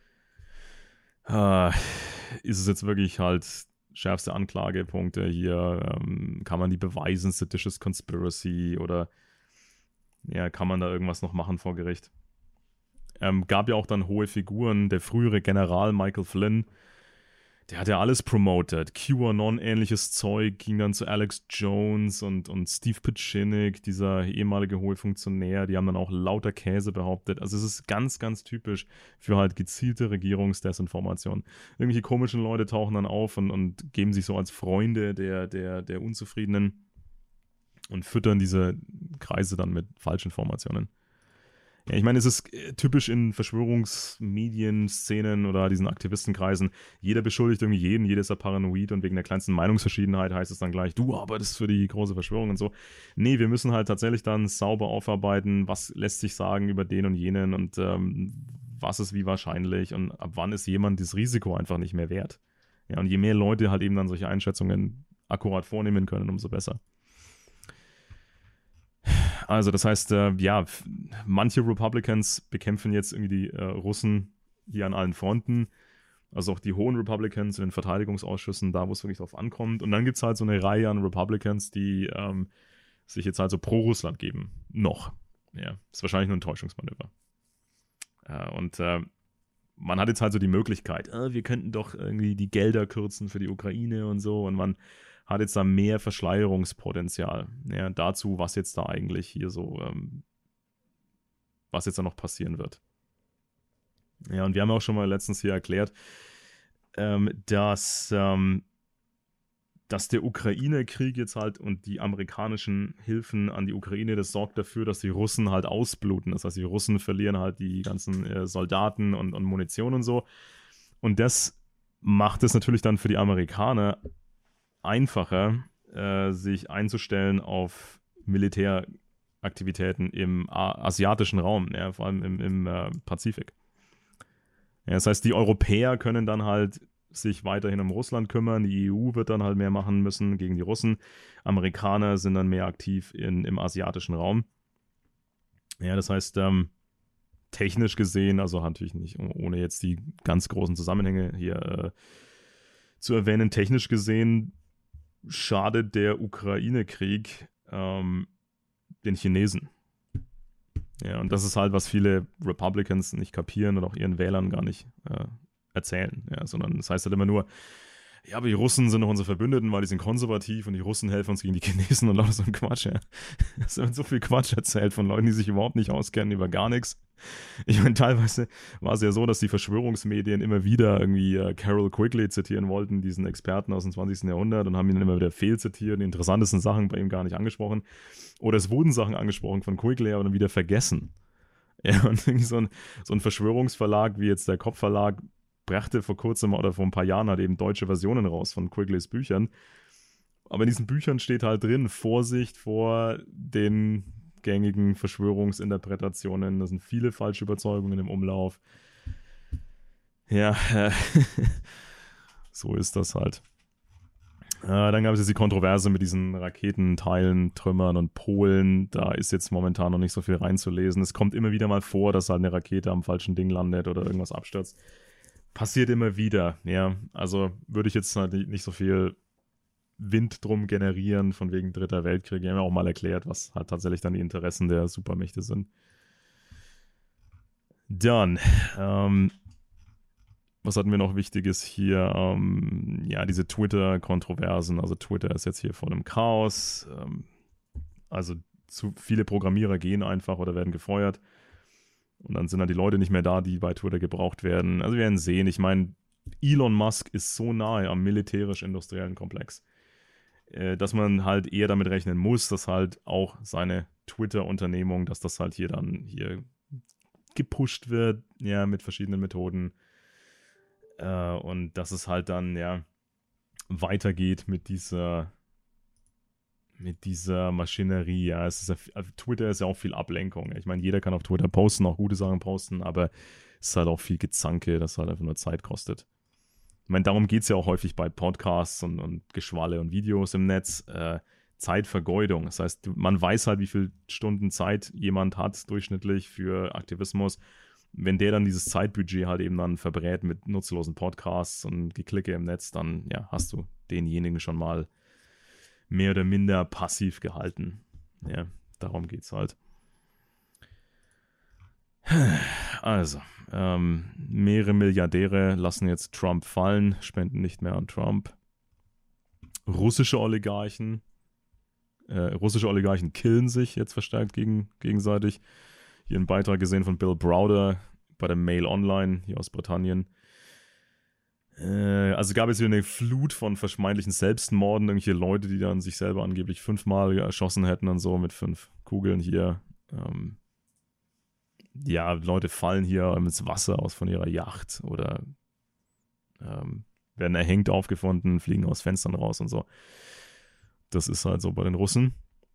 ist es jetzt wirklich halt schärfste Anklagepunkte hier, kann man die beweisen, seditious conspiracy oder ja, kann man da irgendwas noch machen vor Gericht? Gab ja auch dann hohe Figuren, der frühere General Michael Flynn, der hat ja alles promoted. QAnon-ähnliches Zeug ging dann zu Alex Jones und Steve Pieczenik, dieser ehemalige hohe Funktionär, die haben dann auch lauter Käse behauptet. Also es ist ganz, ganz typisch für halt gezielte Regierungsdesinformation. Irgendwelche komischen Leute tauchen dann auf und geben sich so als Freunde der Unzufriedenen und füttern diese Kreise dann mit Falschinformationen. Ja, ich meine, es ist typisch in Verschwörungsmedien-Szenen oder diesen Aktivistenkreisen, jeder beschuldigt irgendwie jeden, jeder ist ja paranoid und wegen der kleinsten Meinungsverschiedenheit heißt es dann gleich, du arbeitest für die große Verschwörung und so. Nee, wir müssen halt tatsächlich dann sauber aufarbeiten, was lässt sich sagen über den und jenen und was ist wie wahrscheinlich und ab wann ist jemand das Risiko einfach nicht mehr wert. Ja, und je mehr Leute halt eben dann solche Einschätzungen akkurat vornehmen können, umso besser. Also das heißt, ja, manche Republicans bekämpfen jetzt irgendwie die Russen hier an allen Fronten. Also auch die hohen Republicans in den Verteidigungsausschüssen, da wo es wirklich drauf ankommt. Und dann gibt es halt so eine Reihe an Republicans, die sich jetzt halt so pro Russland geben. Noch. Ja, ist wahrscheinlich nur ein Täuschungsmanöver. Und man hat jetzt halt so die Möglichkeit, wir könnten doch irgendwie die Gelder kürzen für die Ukraine und so. Und man hat jetzt da mehr Verschleierungspotenzial. Ja, dazu, was jetzt da eigentlich hier so, was jetzt da noch passieren wird. Ja, und wir haben auch schon mal letztens hier erklärt, dass der Ukraine-Krieg jetzt halt und die amerikanischen Hilfen an die Ukraine, das sorgt dafür, dass die Russen halt ausbluten. Das heißt, die Russen verlieren halt die ganzen Soldaten und Munition und so. Und das macht es natürlich dann für die Amerikaner einfacher, sich einzustellen auf Militäraktivitäten im asiatischen Raum, ja, vor allem im Pazifik. Ja, das heißt, die Europäer können dann halt sich weiterhin um Russland kümmern, die EU wird dann halt mehr machen müssen gegen die Russen, Amerikaner sind dann mehr aktiv im asiatischen Raum. Ja, das heißt, technisch gesehen, also natürlich nicht, ohne jetzt die ganz großen Zusammenhänge hier zu erwähnen, technisch gesehen schadet der Ukraine-Krieg den Chinesen. Ja, und das ist halt, was viele Republicans nicht kapieren und auch ihren Wählern gar nicht erzählen. Ja, sondern das heißt halt immer nur, ja, aber die Russen sind doch unsere Verbündeten, weil die sind konservativ und die Russen helfen uns gegen die Chinesen und lauter so ein Quatsch, ja. Es wird so viel Quatsch erzählt von Leuten, die sich überhaupt nicht auskennen über gar nichts. Ich meine, teilweise war es ja so, dass die Verschwörungsmedien immer wieder irgendwie Carroll Quigley zitieren wollten, diesen Experten aus dem 20. Jahrhundert, und haben ihn immer wieder fehlzitiert, die interessantesten Sachen bei ihm gar nicht angesprochen. Oder es wurden Sachen angesprochen von Quigley, aber dann wieder vergessen. Ja, und irgendwie so ein Verschwörungsverlag wie jetzt der Kopfverlag brachte vor kurzem oder vor ein paar Jahren halt eben deutsche Versionen raus von Quigleys Büchern. Aber in diesen Büchern steht halt drin, Vorsicht vor den gängigen Verschwörungsinterpretationen. Da sind viele falsche Überzeugungen im Umlauf. Ja, so ist das halt. Dann gab es jetzt die Kontroverse mit diesen Raketenteilen, Trümmern und Polen. Da ist jetzt momentan noch nicht so viel reinzulesen. Es kommt immer wieder mal vor, dass halt eine Rakete am falschen Ding landet oder irgendwas abstürzt. Passiert immer wieder, ja. Also würde ich jetzt halt nicht so viel Wind drum generieren, von wegen Dritter Weltkrieg. Wir haben ja auch mal erklärt, was halt tatsächlich dann die Interessen der Supermächte sind. Dann, was hatten wir noch Wichtiges hier? Ja, diese Twitter-Kontroversen. Also Twitter ist jetzt hier voll im Chaos. Also zu viele Programmierer gehen einfach oder werden gefeuert. Und dann sind dann die Leute nicht mehr da, die bei Twitter gebraucht werden. Also wir werden sehen. Ich meine, Elon Musk ist so nahe am militärisch-industriellen Komplex, dass man halt eher damit rechnen muss, dass halt auch seine Twitter-Unternehmung, dass das halt hier dann gepusht wird, ja, mit verschiedenen Methoden. Und dass es halt dann, ja, weitergeht mit dieser Maschinerie, ja. Twitter ist ja auch viel Ablenkung. Ich meine, jeder kann auf Twitter posten, auch gute Sachen posten, aber es ist halt auch viel Gezanke, das halt einfach nur Zeit kostet. Ich meine, darum geht es ja auch häufig bei Podcasts und Geschwalle und Videos im Netz. Zeitvergeudung. Das heißt, man weiß halt, wie viele Stunden Zeit jemand hat durchschnittlich für Aktivismus. Wenn der dann dieses Zeitbudget halt eben dann verbrät mit nutzlosen Podcasts und Geklicke im Netz, dann ja, hast du denjenigen schon mal mehr oder minder passiv gehalten. Ja, darum geht's halt. Also, mehrere Milliardäre lassen jetzt Trump fallen, spenden nicht mehr an Trump. Russische Oligarchen killen sich jetzt verstärkt gegenseitig. Hier einen Beitrag gesehen von Bill Browder bei der Mail Online hier aus Britannien. Also gab es hier eine Flut von vermeintlichen Selbstmorden, irgendwelche Leute, die dann sich selber angeblich 5-mal erschossen hätten und so mit 5 Kugeln hier. Ja, Leute fallen hier ins Wasser aus von ihrer Yacht oder werden erhängt aufgefunden, fliegen aus Fenstern raus und so. Das ist halt so bei den Russen.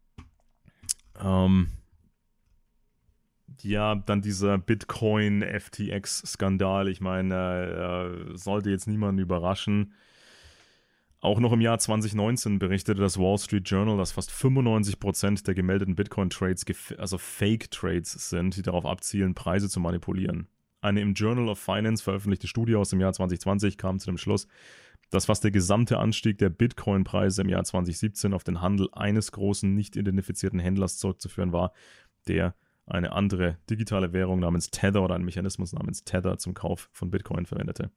Ja, dann dieser Bitcoin-FTX-Skandal. Ich meine, sollte jetzt niemanden überraschen. Auch noch im Jahr 2019 berichtete das Wall Street Journal, dass fast 95% der gemeldeten Bitcoin-Trades also Fake-Trades sind, die darauf abzielen, Preise zu manipulieren. Eine im Journal of Finance veröffentlichte Studie aus dem Jahr 2020 kam zu dem Schluss, dass fast der gesamte Anstieg der Bitcoin-Preise im Jahr 2017 auf den Handel eines großen, nicht identifizierten Händlers zurückzuführen war, der eine andere digitale Währung namens Tether oder einen Mechanismus namens Tether zum Kauf von Bitcoin verwendete.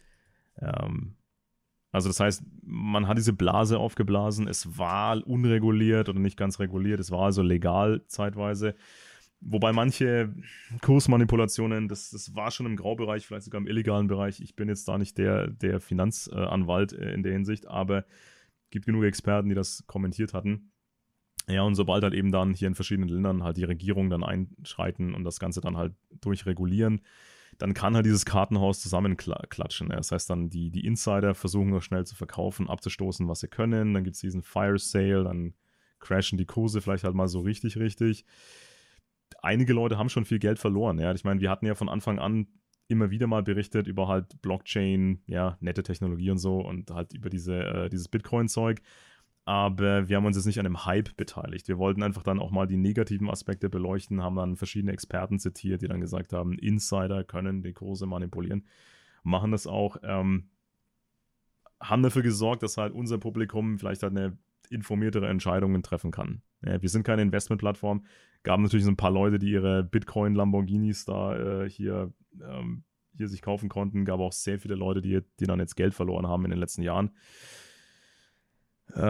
Also das heißt, man hat diese Blase aufgeblasen, es war unreguliert oder nicht ganz reguliert, es war also legal zeitweise. Wobei manche Kursmanipulationen, das war schon im Graubereich, vielleicht sogar im illegalen Bereich. Ich bin jetzt da nicht der Finanzanwalt in der Hinsicht, aber es gibt genug Experten, die das kommentiert hatten. Ja, und sobald halt eben dann hier in verschiedenen Ländern halt die Regierungen dann einschreiten und das Ganze dann halt durchregulieren, dann kann halt dieses Kartenhaus zusammenklatschen. Ja. Das heißt dann, die Insider versuchen noch schnell zu verkaufen, abzustoßen, was sie können. Dann gibt es diesen Fire Sale, dann crashen die Kurse vielleicht halt mal so richtig. Einige Leute haben schon viel Geld verloren. Ja. Ich meine, wir hatten ja von Anfang an immer wieder mal berichtet über halt Blockchain, ja, nette Technologie und so und halt über dieses Bitcoin-Zeug. Aber wir haben uns jetzt nicht an dem Hype beteiligt. Wir wollten einfach dann auch mal die negativen Aspekte beleuchten, haben dann verschiedene Experten zitiert, die dann gesagt haben, Insider können die Kurse manipulieren, machen das auch, haben dafür gesorgt, dass halt unser Publikum vielleicht halt eine informiertere Entscheidungen treffen kann. Ja, wir sind keine Investmentplattform. Gab natürlich so ein paar Leute, die ihre Bitcoin-Lamborghinis da hier sich kaufen konnten. Gab auch sehr viele Leute, die dann jetzt Geld verloren haben in den letzten Jahren. Es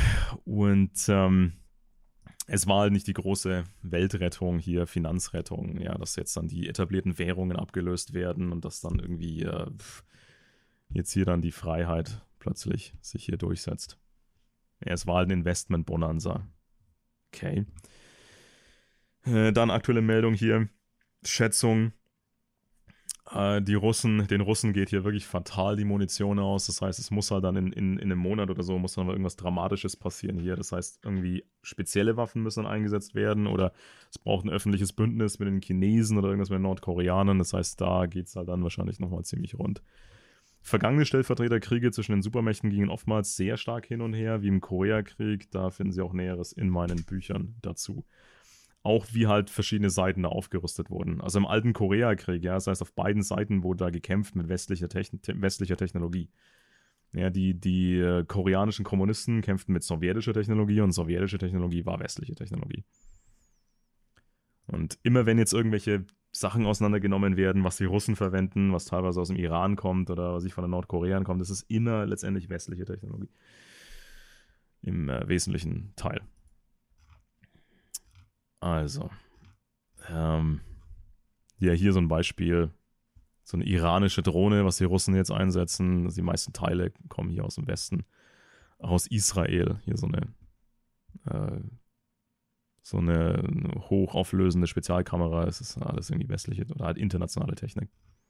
war halt nicht die große Weltrettung hier, Finanzrettung, ja, dass jetzt dann die etablierten Währungen abgelöst werden und dass dann irgendwie jetzt hier dann die Freiheit plötzlich sich hier durchsetzt. Ja, es war halt ein Investment-Bonanza. Okay. Dann aktuelle Meldung hier. Schätzung. Den Russen geht hier wirklich fatal die Munition aus. Das heißt, es muss halt dann in einem Monat oder so muss dann irgendwas Dramatisches passieren hier. Das heißt, irgendwie spezielle Waffen müssen dann eingesetzt werden oder es braucht ein öffentliches Bündnis mit den Chinesen oder irgendwas mit den Nordkoreanern. Das heißt, da geht es halt dann wahrscheinlich nochmal ziemlich rund. Vergangene Stellvertreterkriege zwischen den Supermächten gingen oftmals sehr stark hin und her, wie im Koreakrieg. Da finden Sie auch Näheres in meinen Büchern dazu. Auch wie halt verschiedene Seiten da aufgerüstet wurden. Also im alten Koreakrieg, ja, das heißt, auf beiden Seiten wurde da gekämpft mit westlicher Technologie. Ja, die koreanischen Kommunisten kämpften mit sowjetischer Technologie und sowjetische Technologie war westliche Technologie. Und immer wenn jetzt irgendwelche Sachen auseinandergenommen werden, was die Russen verwenden, was teilweise aus dem Iran kommt oder was von den Nordkoreanern kommt, das ist immer letztendlich westliche Technologie. Im wesentlichen Teil. Also, ja, hier so ein Beispiel, so eine iranische Drohne, was die Russen jetzt einsetzen. Die meisten Teile kommen hier aus dem Westen, auch aus Israel. Hier so eine hochauflösende Spezialkamera. Es ist alles irgendwie westliche oder halt internationale Technik.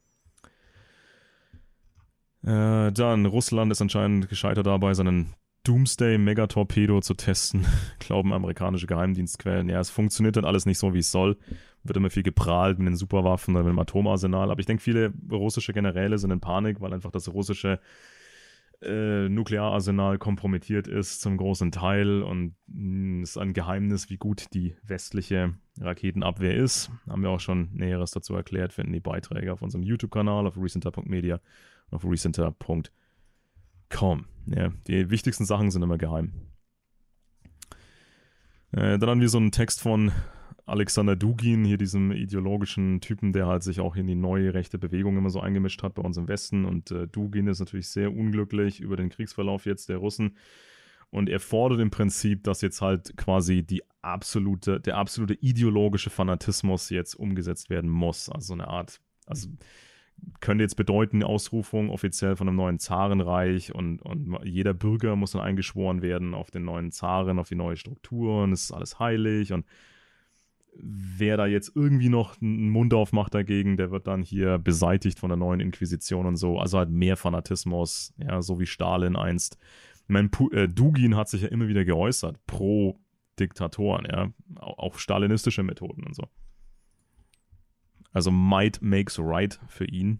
Dann, Russland ist anscheinend gescheitert dabei, seinen Doomsday-Megatorpedo zu testen, glauben amerikanische Geheimdienstquellen. Ja, es funktioniert dann alles nicht so, wie es soll. Wird immer viel geprahlt mit den Superwaffen oder mit dem Atomarsenal. Aber ich denke, viele russische Generäle sind in Panik, weil einfach das russische Nukleararsenal kompromittiert ist zum großen Teil. Und es ist ein Geheimnis, wie gut die westliche Raketenabwehr ist. Haben wir auch schon Näheres dazu erklärt. Finden die Beiträge auf unserem YouTube-Kanal, auf recenter.media und auf recenter.com. Ja, die wichtigsten Sachen sind immer geheim. Dann haben wir so einen Text von Alexander Dugin, hier diesem ideologischen Typen, der halt sich auch in die neue rechte Bewegung immer so eingemischt hat bei uns im Westen. Und Dugin ist natürlich sehr unglücklich über den Kriegsverlauf jetzt der Russen. Und er fordert im Prinzip, dass jetzt halt quasi der absolute ideologische Fanatismus jetzt umgesetzt werden muss. Also so eine Art, also könnte jetzt bedeuten, die Ausrufung offiziell von einem neuen Zarenreich und jeder Bürger muss dann eingeschworen werden auf den neuen Zaren, auf die neue Struktur und es ist alles heilig und wer da jetzt irgendwie noch einen Mund aufmacht dagegen, der wird dann hier beseitigt von der neuen Inquisition und so, also halt mehr Fanatismus, ja, so wie Stalin einst. Ich meine, Dugin hat sich ja immer wieder geäußert, pro Diktatoren, ja, auch stalinistische Methoden und so. Also Might makes right für ihn.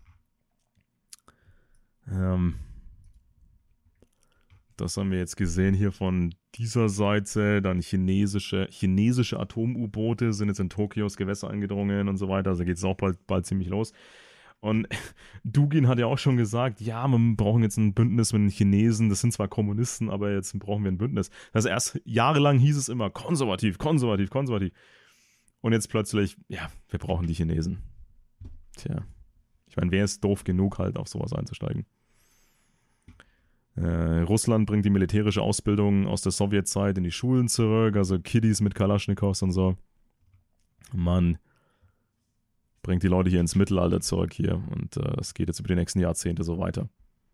Das haben wir jetzt gesehen hier von dieser Seite. Dann chinesische Atom-U-Boote sind jetzt in Tokios Gewässer eingedrungen und so weiter. Also geht es auch bald ziemlich los. Und Dugin hat ja auch schon gesagt, ja, wir brauchen jetzt ein Bündnis mit den Chinesen. Das sind zwar Kommunisten, aber jetzt brauchen wir ein Bündnis. Also erst jahrelang hieß es immer konservativ. Und jetzt plötzlich, ja, wir brauchen die Chinesen. Tja, ich meine, wer ist doof genug, halt auf sowas einzusteigen? Russland bringt die militärische Ausbildung aus der Sowjetzeit in die Schulen zurück, also Kiddies mit Kalaschnikows und so. Man bringt die Leute hier ins Mittelalter zurück hier und es geht jetzt über die nächsten Jahrzehnte so weiter.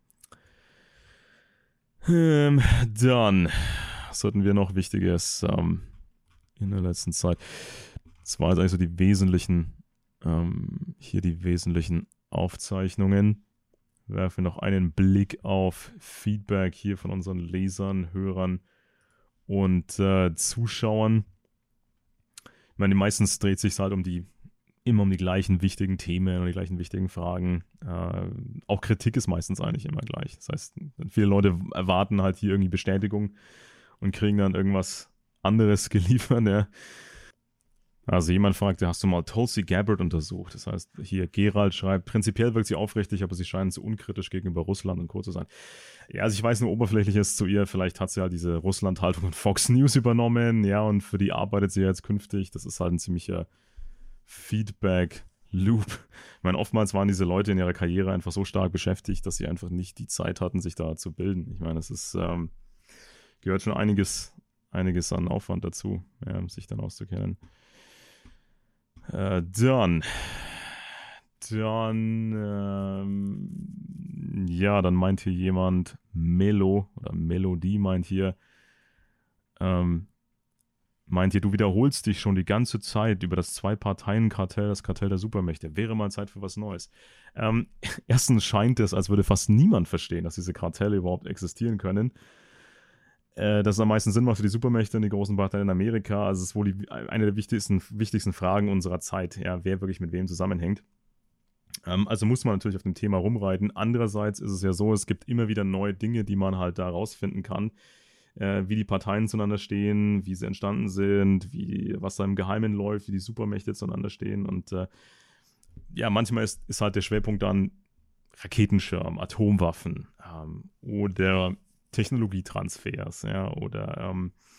Dann, was hatten wir noch Wichtiges in der letzten Zeit? Das war jetzt eigentlich so die wesentlichen hier die wesentlichen Aufzeichnungen. Werfe noch einen Blick auf Feedback hier von unseren Lesern, Hörern und Zuschauern. Ich meine, meistens dreht sich halt immer um die gleichen wichtigen Themen und die gleichen wichtigen Fragen. Auch Kritik ist meistens eigentlich immer gleich. Das heißt, viele Leute erwarten halt hier irgendwie Bestätigung und kriegen dann irgendwas anderes geliefert. Ja. Also jemand fragte, hast du mal Tulsi Gabbard untersucht? Das heißt, hier Gerald schreibt, prinzipiell wirkt sie aufrichtig, aber sie scheinen zu unkritisch gegenüber Russland und Co. zu sein. Ja, also ich weiß nur Oberflächliches zu ihr. Vielleicht hat sie halt diese Russland-Haltung von Fox News übernommen. Ja, und für die arbeitet sie jetzt künftig. Das ist halt ein ziemlicher Feedback-Loop. Ich meine, oftmals waren diese Leute in ihrer Karriere einfach so stark beschäftigt, dass sie einfach nicht die Zeit hatten, sich da zu bilden. Ich meine, es ist, gehört schon einiges an Aufwand dazu, ja, sich dann auszukennen. Dann meint hier jemand, Melodie meint hier, du wiederholst dich schon die ganze Zeit über das Zwei-Parteien-Kartell, das Kartell der Supermächte. Wäre mal Zeit für was Neues. Erstens scheint es, als würde fast niemand verstehen, dass diese Kartelle überhaupt existieren können. Dass es am meisten Sinn macht für die Supermächte und die großen Parteien in Amerika. Also es ist wohl eine der wichtigsten Fragen unserer Zeit, ja, wer wirklich mit wem zusammenhängt. Also muss man natürlich auf dem Thema rumreiten. Andererseits ist es ja so, es gibt immer wieder neue Dinge, die man halt da rausfinden kann, wie die Parteien zueinander stehen, wie sie entstanden sind, was da im Geheimen läuft, wie die Supermächte zueinander stehen. Und manchmal ist halt der Schwerpunkt dann Raketenschirm, Atomwaffen oder Technologietransfers, ja, oder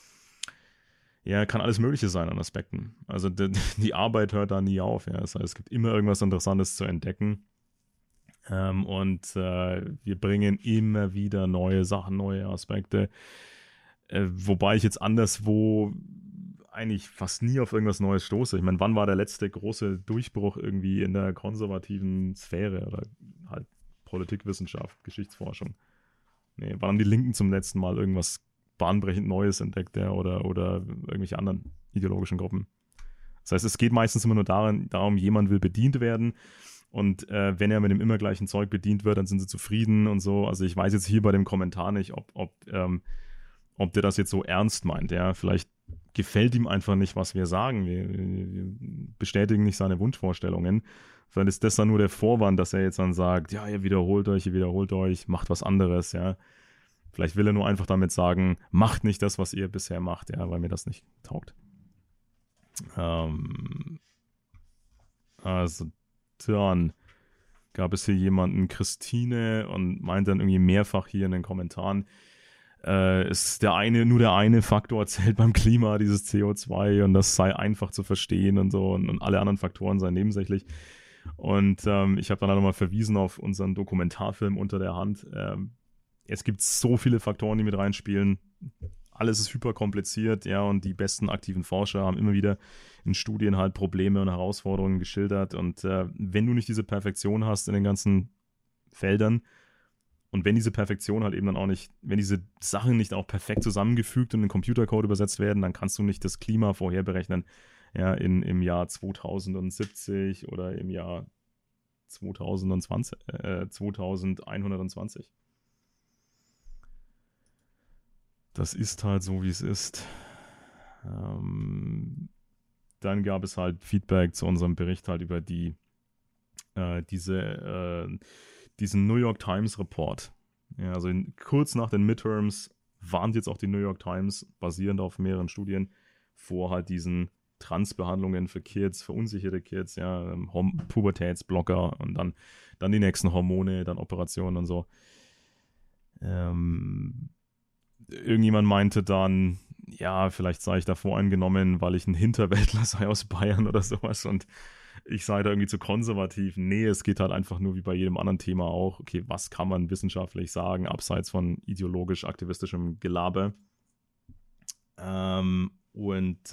kann alles Mögliche sein an Aspekten. Also die Arbeit hört da nie auf, ja. Das heißt, es gibt immer irgendwas Interessantes zu entdecken. Und wir bringen immer wieder neue Sachen, neue Aspekte. Wobei ich jetzt anderswo eigentlich fast nie auf irgendwas Neues stoße. Ich meine, wann war der letzte große Durchbruch irgendwie in der konservativen Sphäre oder halt Politikwissenschaft, Geschichtsforschung? Nee, wann haben die Linken zum letzten Mal irgendwas bahnbrechend Neues entdeckt, ja, oder irgendwelche anderen ideologischen Gruppen? Das heißt, es geht meistens immer nur darum, jemand will bedient werden und wenn er mit dem immer gleichen Zeug bedient wird, dann sind sie zufrieden und so. Also ich weiß jetzt hier bei dem Kommentar nicht, ob der das jetzt so ernst meint, ja. Vielleicht gefällt ihm einfach nicht, was wir sagen. Wir bestätigen nicht seine Wunschvorstellungen. Vielleicht ist das dann nur der Vorwand, dass er jetzt dann sagt, ja, ihr wiederholt euch, macht was anderes, ja. Vielleicht will er nur einfach damit sagen, macht nicht das, was ihr bisher macht, ja, weil mir das nicht taugt. Also dann gab es hier jemanden, Christine, und meint dann irgendwie mehrfach hier in den Kommentaren, ist nur der eine Faktor zählt beim Klima, dieses CO2, und das sei einfach zu verstehen und so, und alle anderen Faktoren seien nebensächlich. Und ich habe dann nochmal verwiesen auf unseren Dokumentarfilm Unter der Hand. Es gibt so viele Faktoren, die mit reinspielen. Alles ist hyper kompliziert, ja, und die besten aktiven Forscher haben immer wieder in Studien halt Probleme und Herausforderungen geschildert. Und wenn du nicht diese Perfektion hast in den ganzen Feldern und wenn diese Perfektion halt eben dann auch nicht, wenn diese Sachen nicht auch perfekt zusammengefügt und in den Computercode übersetzt werden, dann kannst du nicht das Klima vorherberechnen, ja, im Jahr 2070 oder im Jahr 2120. Das ist halt so, wie es ist. Dann gab es halt Feedback zu unserem Bericht halt über diesen New York Times Report. Ja, also kurz nach den Midterms warnt jetzt auch die New York Times, basierend auf mehreren Studien, vor halt diesen Transbehandlungen für Kids, verunsicherte Kids, ja, Pubertätsblocker und dann die nächsten Hormone, dann Operationen und so. Irgendjemand meinte dann, ja, vielleicht sei ich da voreingenommen, weil ich ein Hinterwäldler sei aus Bayern oder sowas und ich sei da irgendwie zu konservativ. Nee, es geht halt einfach nur wie bei jedem anderen Thema auch, okay, was kann man wissenschaftlich sagen, abseits von ideologisch-aktivistischem Gelaber? Und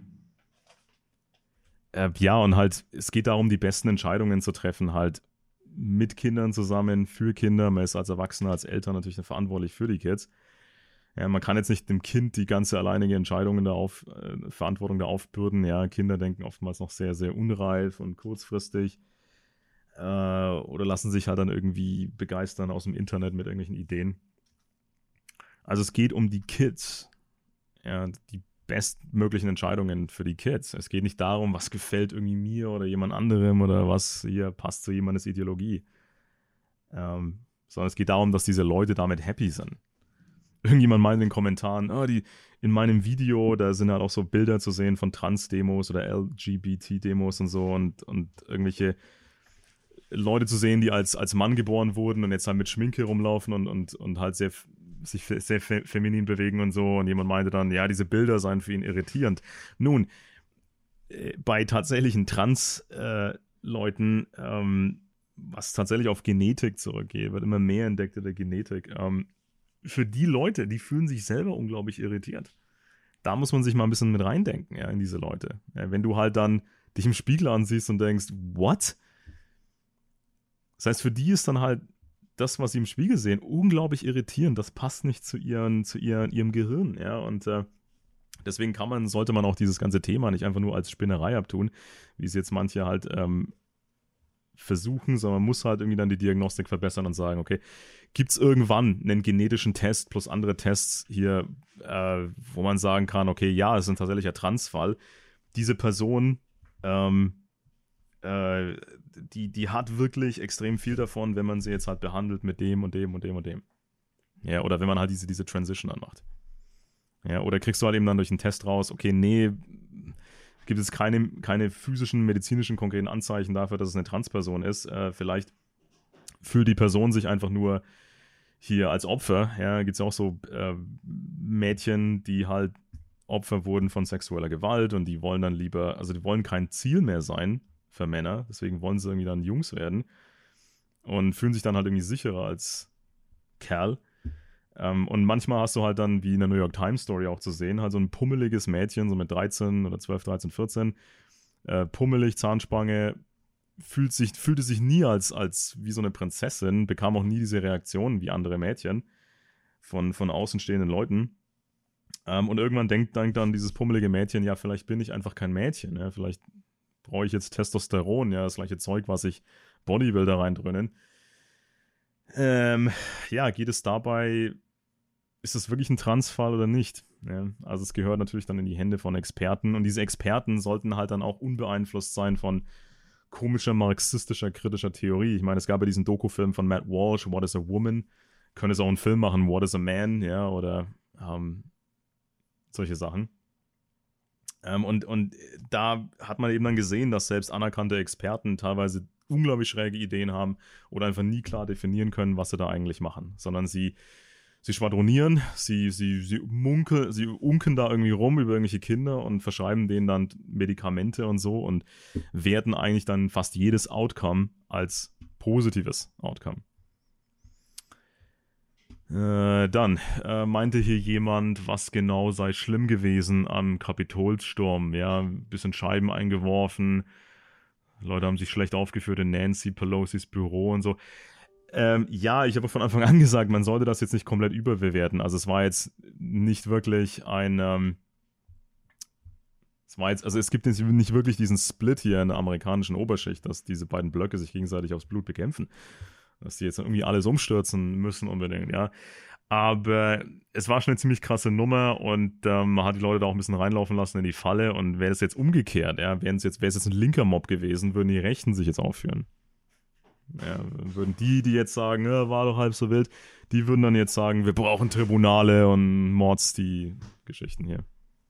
halt, es geht darum, die besten Entscheidungen zu treffen, halt mit Kindern zusammen, für Kinder. Man ist als Erwachsener, als Eltern natürlich verantwortlich für die Kids. Ja, man kann jetzt nicht dem Kind die ganze alleinige Verantwortung da aufbürden. Ja, Kinder denken oftmals noch sehr, sehr unreif und kurzfristig. Oder lassen sich halt dann irgendwie begeistern aus dem Internet mit irgendwelchen Ideen. Also es geht um die Kids. Ja, die bestmöglichen Entscheidungen für die Kids. Es geht nicht darum, was gefällt irgendwie mir oder jemand anderem oder was hier passt zu jemandes Ideologie. Sondern es geht darum, dass diese Leute damit happy sind. Irgendjemand meint in den Kommentaren, in meinem Video, da sind halt auch so Bilder zu sehen von Trans-Demos oder LGBT-Demos und so und irgendwelche Leute zu sehen, die als Mann geboren wurden und jetzt halt mit Schminke rumlaufen und halt sich sehr feminin bewegen und so. Und jemand meinte dann, ja, diese Bilder seien für ihn irritierend. Nun, bei tatsächlichen Trans-Leuten, was tatsächlich auf Genetik zurückgeht, wird immer mehr entdeckt in der Genetik. Für die Leute, die fühlen sich selber unglaublich irritiert. Da muss man sich mal ein bisschen mit reindenken, ja, in diese Leute. Ja, wenn du halt dann dich im Spiegel ansiehst und denkst, what? Das heißt, für die ist dann halt das, was sie im Spiegel sehen, unglaublich irritierend. Das passt nicht zu ihrem Gehirn, ja, und deswegen sollte man auch dieses ganze Thema nicht einfach nur als Spinnerei abtun, wie es jetzt manche halt versuchen, sondern man muss halt irgendwie dann die Diagnostik verbessern und sagen, okay, gibt es irgendwann einen genetischen Test plus andere Tests hier, wo man sagen kann, okay, ja, es ist ein tatsächlicher Transfall. Diese Person, die hat wirklich extrem viel davon, wenn man sie jetzt halt behandelt mit dem und dem und dem und dem. Ja, oder wenn man halt diese Transition dann macht. Ja, oder kriegst du halt eben dann durch einen Test raus, okay, nee, gibt es keine physischen, medizinischen, konkreten Anzeichen dafür, dass es eine Transperson ist. Vielleicht fühlt die Person sich einfach nur hier als Opfer. Ja, gibt es ja auch so Mädchen, die halt Opfer wurden von sexueller Gewalt und die wollen dann lieber, also die wollen kein Ziel mehr sein für Männer, deswegen wollen sie irgendwie dann Jungs werden und fühlen sich dann halt irgendwie sicherer als Kerl. Und manchmal hast du halt dann, wie in der New York Times Story auch zu sehen, halt so ein pummeliges Mädchen, so mit 13 oder 12, 13, 14, pummelig, Zahnspange, fühlte sich nie als wie so eine Prinzessin, bekam auch nie diese Reaktionen wie andere Mädchen von außenstehenden Leuten. Und irgendwann denkt dann dieses pummelige Mädchen, ja, vielleicht bin ich einfach kein Mädchen, ja, vielleicht brauche ich jetzt Testosteron, ja, das gleiche Zeug, was sich Bodybuilder reindröhnen. Ja, geht es dabei, ist das wirklich ein Transfall oder nicht? Ja, also es gehört natürlich dann in die Hände von Experten und diese Experten sollten halt dann auch unbeeinflusst sein von komischer, marxistischer, kritischer Theorie. Ich meine, es gab ja diesen Dokufilm von Matt Walsh, What is a Woman? Könnte es auch einen Film machen, What is a Man? Ja, oder solche Sachen. Und da hat man eben dann gesehen, dass selbst anerkannte Experten teilweise unglaublich schräge Ideen haben oder einfach nie klar definieren können, was sie da eigentlich machen, sondern sie schwadronieren, sie unken da irgendwie rum über irgendwelche Kinder und verschreiben denen dann Medikamente und so und werten eigentlich dann fast jedes Outcome als positives Outcome. Dann meinte hier jemand, was genau sei schlimm gewesen am Kapitolsturm. Ja, ein bisschen Scheiben eingeworfen. Leute haben sich schlecht aufgeführt in Nancy Pelosis Büro und so. Ja, ich habe von Anfang an gesagt, man sollte das jetzt nicht komplett überbewerten. Also es war jetzt nicht wirklich es gibt jetzt nicht wirklich diesen Split hier in der amerikanischen Oberschicht, dass diese beiden Blöcke sich gegenseitig aufs Blut bekämpfen. Dass die jetzt irgendwie alles umstürzen müssen unbedingt, ja. Aber es war schon eine ziemlich krasse Nummer und man hat die Leute da auch ein bisschen reinlaufen lassen in die Falle und wäre das jetzt umgekehrt, ja, wäre es jetzt ein linker Mob gewesen, würden die Rechten sich jetzt aufführen. Ja, würden die jetzt sagen, ja, war doch halb so wild, die würden dann jetzt sagen, wir brauchen Tribunale und Mords, die Geschichten hier.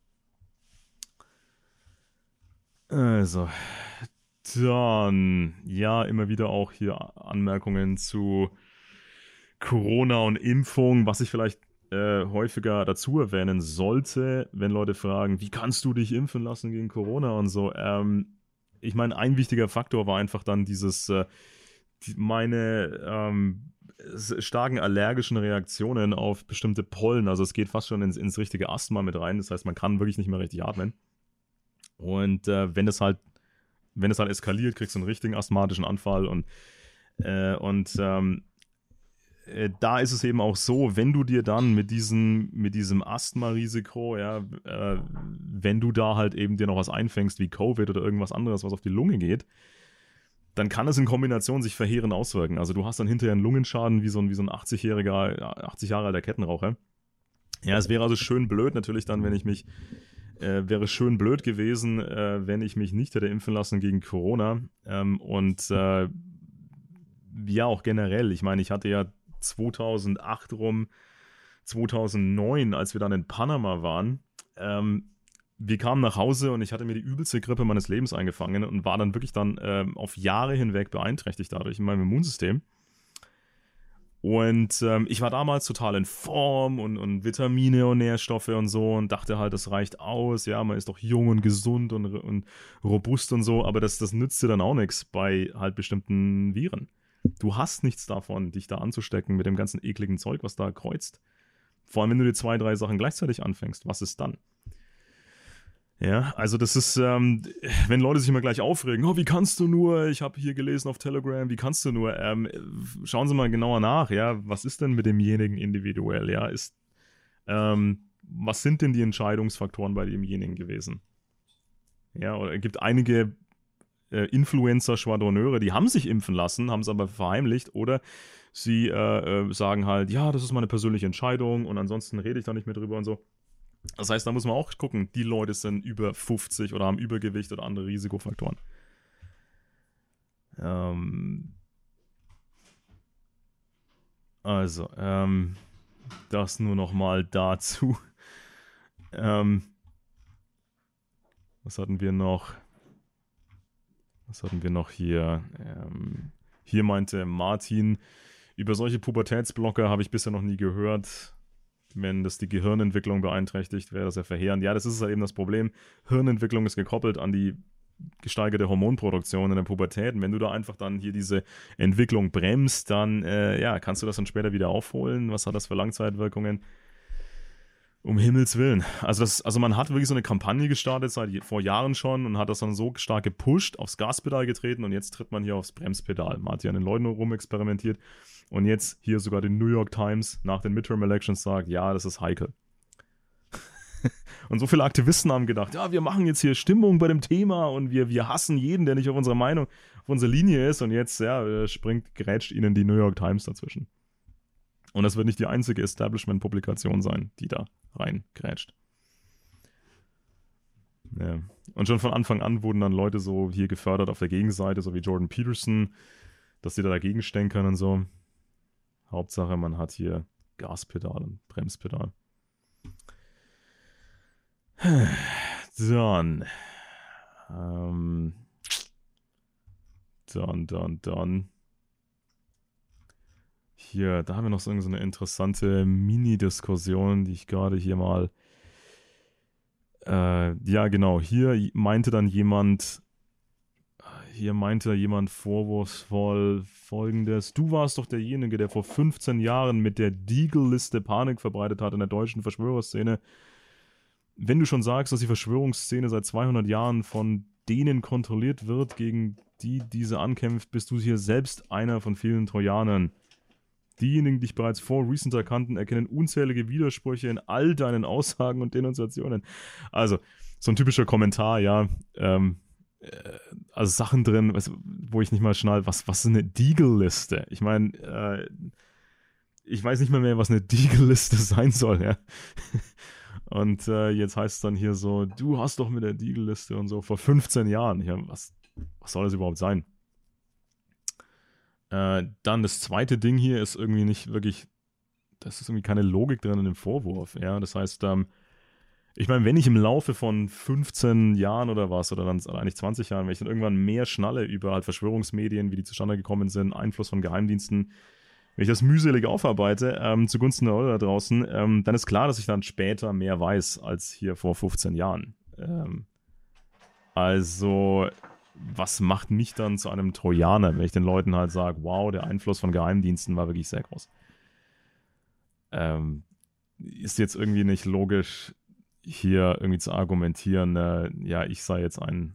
Also, dann, ja, immer wieder auch hier Anmerkungen zu Corona und Impfung, was ich vielleicht häufiger dazu erwähnen sollte, wenn Leute fragen, wie kannst du dich impfen lassen gegen Corona und so. Ich meine, ein wichtiger Faktor war einfach dann meine starken allergischen Reaktionen auf bestimmte Pollen. Also es geht fast schon ins richtige Asthma mit rein. Das heißt, man kann wirklich nicht mehr richtig atmen. Und wenn es halt eskaliert, kriegst du einen richtigen asthmatischen Anfall und da ist es eben auch so, wenn du dir dann mit diesem Asthma-Risiko, ja, wenn du da halt eben dir noch was einfängst wie Covid oder irgendwas anderes, was auf die Lunge geht, dann kann es in Kombination sich verheerend auswirken. Also du hast dann hinterher einen Lungenschaden wie so ein 80 Jahre alter Kettenraucher. Ja, es wäre also schön blöd natürlich dann, wäre schön blöd gewesen, wenn ich mich nicht hätte impfen lassen gegen Corona. Ja, auch generell. Ich meine, ich hatte ja 2008 rum, 2009, als wir dann in Panama waren, wir kamen nach Hause und ich hatte mir die übelste Grippe meines Lebens eingefangen und war dann wirklich dann auf Jahre hinweg beeinträchtigt dadurch in meinem Immunsystem. Und ich war damals total in Form und Vitamine und Nährstoffe und so und dachte halt, das reicht aus. Ja, man ist doch jung und gesund und robust und so, aber das nützt dir dann auch nichts bei halt bestimmten Viren. Du hast nichts davon, dich da anzustecken mit dem ganzen ekligen Zeug, was da kreuzt. Vor allem, wenn du dir 2, 3 Sachen gleichzeitig anfängst. Was ist dann? Ja, also das ist, wenn Leute sich immer gleich aufregen, oh, wie kannst du nur, ich habe hier gelesen auf Telegram, wie kannst du nur, schauen Sie mal genauer nach, ja, was ist denn mit demjenigen individuell, ja, was sind denn die Entscheidungsfaktoren bei demjenigen gewesen? Ja, oder es gibt einige Influencer-Schwadroneure, die haben sich impfen lassen, haben es aber verheimlicht, oder sie sagen halt, ja, das ist meine persönliche Entscheidung und ansonsten rede ich da nicht mehr drüber und so. Das heißt, da muss man auch gucken, die Leute sind über 50 oder haben Übergewicht oder andere Risikofaktoren. Das nur noch mal dazu. Was hatten wir noch? Hier? Hier meinte Martin, über solche Pubertätsblocker habe ich bisher noch nie gehört. Wenn das die Gehirnentwicklung beeinträchtigt, wäre das ja verheerend. Ja, das ist halt eben das Problem. Hirnentwicklung ist gekoppelt an die gesteigerte Hormonproduktion in der Pubertät. Und wenn du da einfach dann hier diese Entwicklung bremst, dann kannst du das dann später wieder aufholen. Was hat das für Langzeitwirkungen? Um Himmels Willen. Also man hat wirklich so eine Kampagne gestartet vor Jahren schon und hat das dann so stark gepusht, aufs Gaspedal getreten und jetzt tritt man hier aufs Bremspedal. Man hat hier an den Leuten rumexperimentiert und jetzt hier sogar die New York Times nach den Midterm-Elections sagt, ja, das ist heikel. Und so viele Aktivisten haben gedacht, ja, wir machen jetzt hier Stimmung bei dem Thema und wir hassen jeden, der nicht auf unserer Meinung, auf unserer Linie ist und jetzt, grätscht ihnen die New York Times dazwischen. Und das wird nicht die einzige Establishment-Publikation sein, die da reingrätscht. Ja. Und schon von Anfang an wurden dann Leute so hier gefördert auf der Gegenseite, so wie Jordan Peterson, dass die da dagegen stänkern und so. Hauptsache, man hat hier Gaspedal und Bremspedal. Dann. Dann. Hier, da haben wir noch so eine interessante Mini-Diskussion, die ich gerade hier mal. Ja, genau. Hier meinte jemand vorwurfsvoll Folgendes: Du warst doch derjenige, der vor 15 Jahren mit der Deagle-Liste Panik verbreitet hat in der deutschen Verschwörerszene. Wenn du schon sagst, dass die Verschwörungsszene seit 200 Jahren von denen kontrolliert wird, gegen die diese ankämpft, bist du hier selbst einer von vielen Trojanern. Diejenigen, die dich bereits vor Recenter kannten, erkennen unzählige Widersprüche in all deinen Aussagen und Denunziationen. Also, so ein typischer Kommentar, ja, also Sachen drin, wo ich nicht mal schnall, was ist eine Deagle-Liste? Ich meine, ich weiß nicht mal mehr, was eine Deagle-Liste sein soll, ja. Und jetzt heißt es dann hier so, du hast doch mit der Deagle-Liste und so vor 15 Jahren. Ja, was soll das überhaupt sein? Dann das zweite Ding hier ist irgendwie nicht wirklich, das ist irgendwie keine Logik drin in dem Vorwurf, ja, das heißt, ich meine, wenn ich im Laufe von 15 Jahren oder dann eigentlich 20 Jahren, wenn ich dann irgendwann mehr schnalle über halt Verschwörungsmedien, wie die zustande gekommen sind, Einfluss von Geheimdiensten, wenn ich das mühselig aufarbeite, zugunsten der Leute da draußen, dann ist klar, dass ich dann später mehr weiß als hier vor 15 Jahren. Also, was macht mich dann zu einem Trojaner, wenn ich den Leuten halt sage, wow, der Einfluss von Geheimdiensten war wirklich sehr groß. Ist jetzt irgendwie nicht logisch, hier irgendwie zu argumentieren, ja, ich sei jetzt ein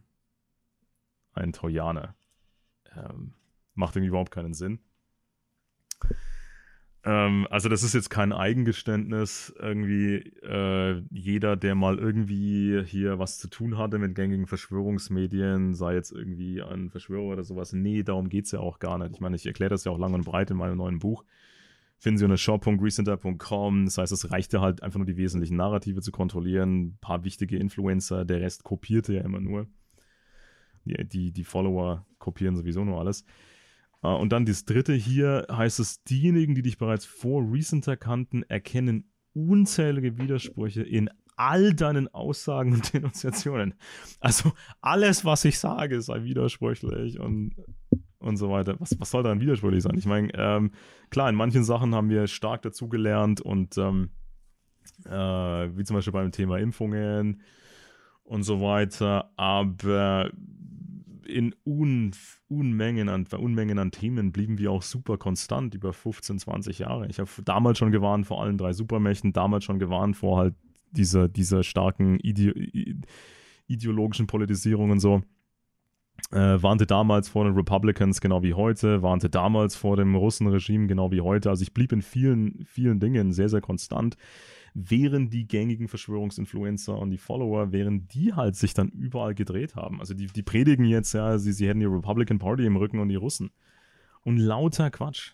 Trojaner. Macht irgendwie überhaupt keinen Sinn. Also das ist jetzt kein Eigengeständnis. Irgendwie jeder, der mal irgendwie hier was zu tun hatte mit gängigen Verschwörungsmedien, sei jetzt irgendwie ein Verschwörer oder sowas. Nee, darum geht es ja auch gar nicht. Ich meine, ich erkläre das ja auch lang und breit in meinem neuen Buch. Finden Sie unter shop.recenter.com. Das heißt, es reicht ja halt einfach nur die wesentlichen Narrative zu kontrollieren. Ein paar wichtige Influencer, der Rest kopierte ja immer nur. Die Follower kopieren sowieso nur alles. Und dann das dritte hier heißt es, diejenigen, die dich bereits vor Recenter kannten, erkennen unzählige Widersprüche in all deinen Aussagen und Denunziationen. Also alles, was ich sage, sei widersprüchlich und so weiter. Was soll daran widersprüchlich sein? Ich meine, klar, in manchen Sachen haben wir stark dazugelernt und wie zum Beispiel beim Thema Impfungen und so weiter, aber in Unmengen an Themen blieben wir auch super konstant über 15, 20 Jahre. Ich habe damals schon gewarnt vor allen drei Supermächten, damals schon gewarnt vor halt dieser starken ideologischen Politisierung und so. Warnte damals vor den Republicans genau wie heute, warnte damals vor dem Russenregime genau wie heute. Also ich blieb in vielen, vielen Dingen sehr, sehr konstant, während die gängigen Verschwörungsinfluencer und die Follower, während die halt sich dann überall gedreht haben. Also die predigen jetzt, ja, sie hätten die Republican Party im Rücken und die Russen. Und lauter Quatsch.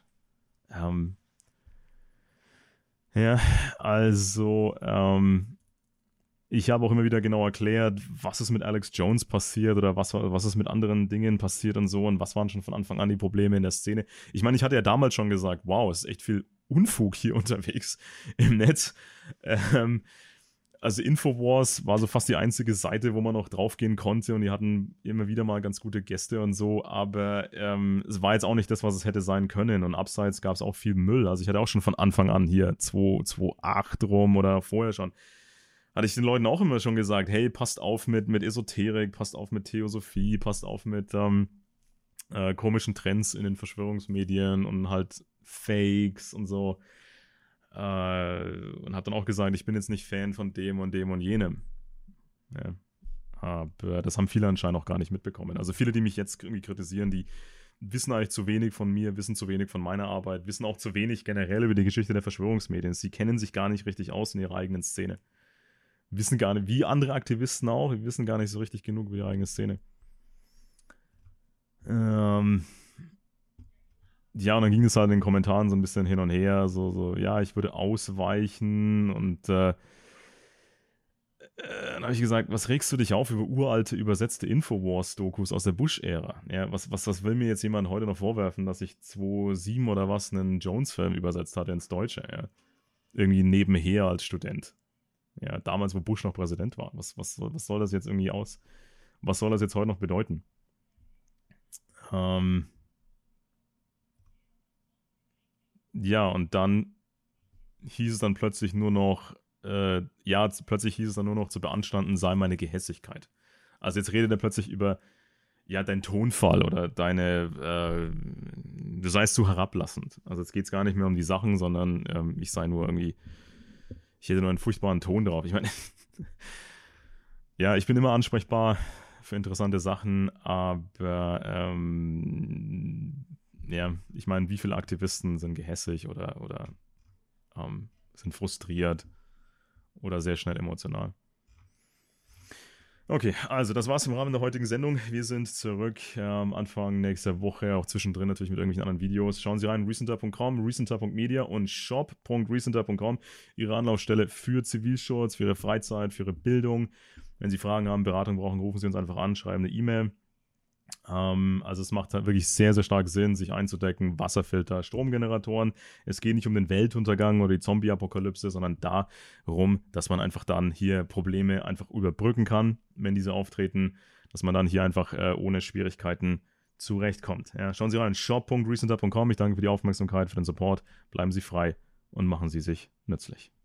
Ja, also, ich habe auch immer wieder genau erklärt, was ist mit Alex Jones passiert oder was ist mit anderen Dingen passiert und so und was waren schon von Anfang an die Probleme in der Szene. Ich meine, ich hatte ja damals schon gesagt, wow, es ist echt viel Unfug hier unterwegs im Netz. Also Infowars war so fast die einzige Seite, wo man noch draufgehen konnte und die hatten immer wieder mal ganz gute Gäste und so, aber es war jetzt auch nicht das, was es hätte sein können und abseits gab es auch viel Müll. Also ich hatte auch schon von Anfang an hier 2008 rum oder vorher schon, hatte ich den Leuten auch immer schon gesagt, hey, passt auf mit Esoterik, passt auf mit Theosophie, passt auf mit komischen Trends in den Verschwörungsmedien und halt Fakes und so. Und habe dann auch gesagt, ich bin jetzt nicht Fan von dem und dem und jenem. Ja. Aber das haben viele anscheinend auch gar nicht mitbekommen. Also viele, die mich jetzt irgendwie kritisieren, die wissen eigentlich zu wenig von mir, wissen zu wenig von meiner Arbeit, wissen auch zu wenig generell über die Geschichte der Verschwörungsmedien. Sie kennen sich gar nicht richtig aus in ihrer eigenen Szene. Wissen gar nicht, wie andere Aktivisten auch, die wissen gar nicht so richtig genug über ihre eigene Szene. Ja, und dann ging es halt in den Kommentaren so ein bisschen hin und her, so ja, ich würde ausweichen und dann habe ich gesagt, was regst du dich auf über uralte, übersetzte Infowars-Dokus aus der Bush-Ära? Ja, was will mir jetzt jemand heute noch vorwerfen, dass ich 2007 oder was einen Jones-Film übersetzt hatte ins Deutsche, ja? Irgendwie nebenher als Student. Ja, damals, wo Bush noch Präsident war. Was soll das jetzt irgendwie was soll das jetzt heute noch bedeuten? Ja, und dann hieß es dann plötzlich nur noch, plötzlich hieß es dann nur noch zu beanstanden, sei meine Gehässigkeit. Also jetzt redet er plötzlich über, ja, dein Tonfall oder du seist zu herablassend. Also jetzt geht es gar nicht mehr um die Sachen, sondern ich hätte nur einen furchtbaren Ton drauf. Ich meine, ja, ich bin immer ansprechbar für interessante Sachen, aber ja, ich meine, wie viele Aktivisten sind gehässig oder sind frustriert oder sehr schnell emotional. Okay, also das war's im Rahmen der heutigen Sendung. Wir sind zurück Anfang nächster Woche, auch zwischendrin natürlich mit irgendwelchen anderen Videos. Schauen Sie rein, recenter.com, recenter.media und shop.recenter.com, Ihre Anlaufstelle für Zivilschutz, für Ihre Freizeit, für Ihre Bildung. Wenn Sie Fragen haben, Beratung brauchen, rufen Sie uns einfach an, schreiben eine E-Mail. Also es macht halt wirklich sehr, sehr stark Sinn, sich einzudecken, Wasserfilter, Stromgeneratoren. Es geht nicht um den Weltuntergang oder die Zombie-Apokalypse, sondern darum, dass man einfach dann hier Probleme einfach überbrücken kann, wenn diese auftreten, dass man dann hier einfach ohne Schwierigkeiten zurechtkommt. Ja, schauen Sie rein, shop.recenter.com. Ich danke für die Aufmerksamkeit, für den Support. Bleiben Sie frei und machen Sie sich nützlich.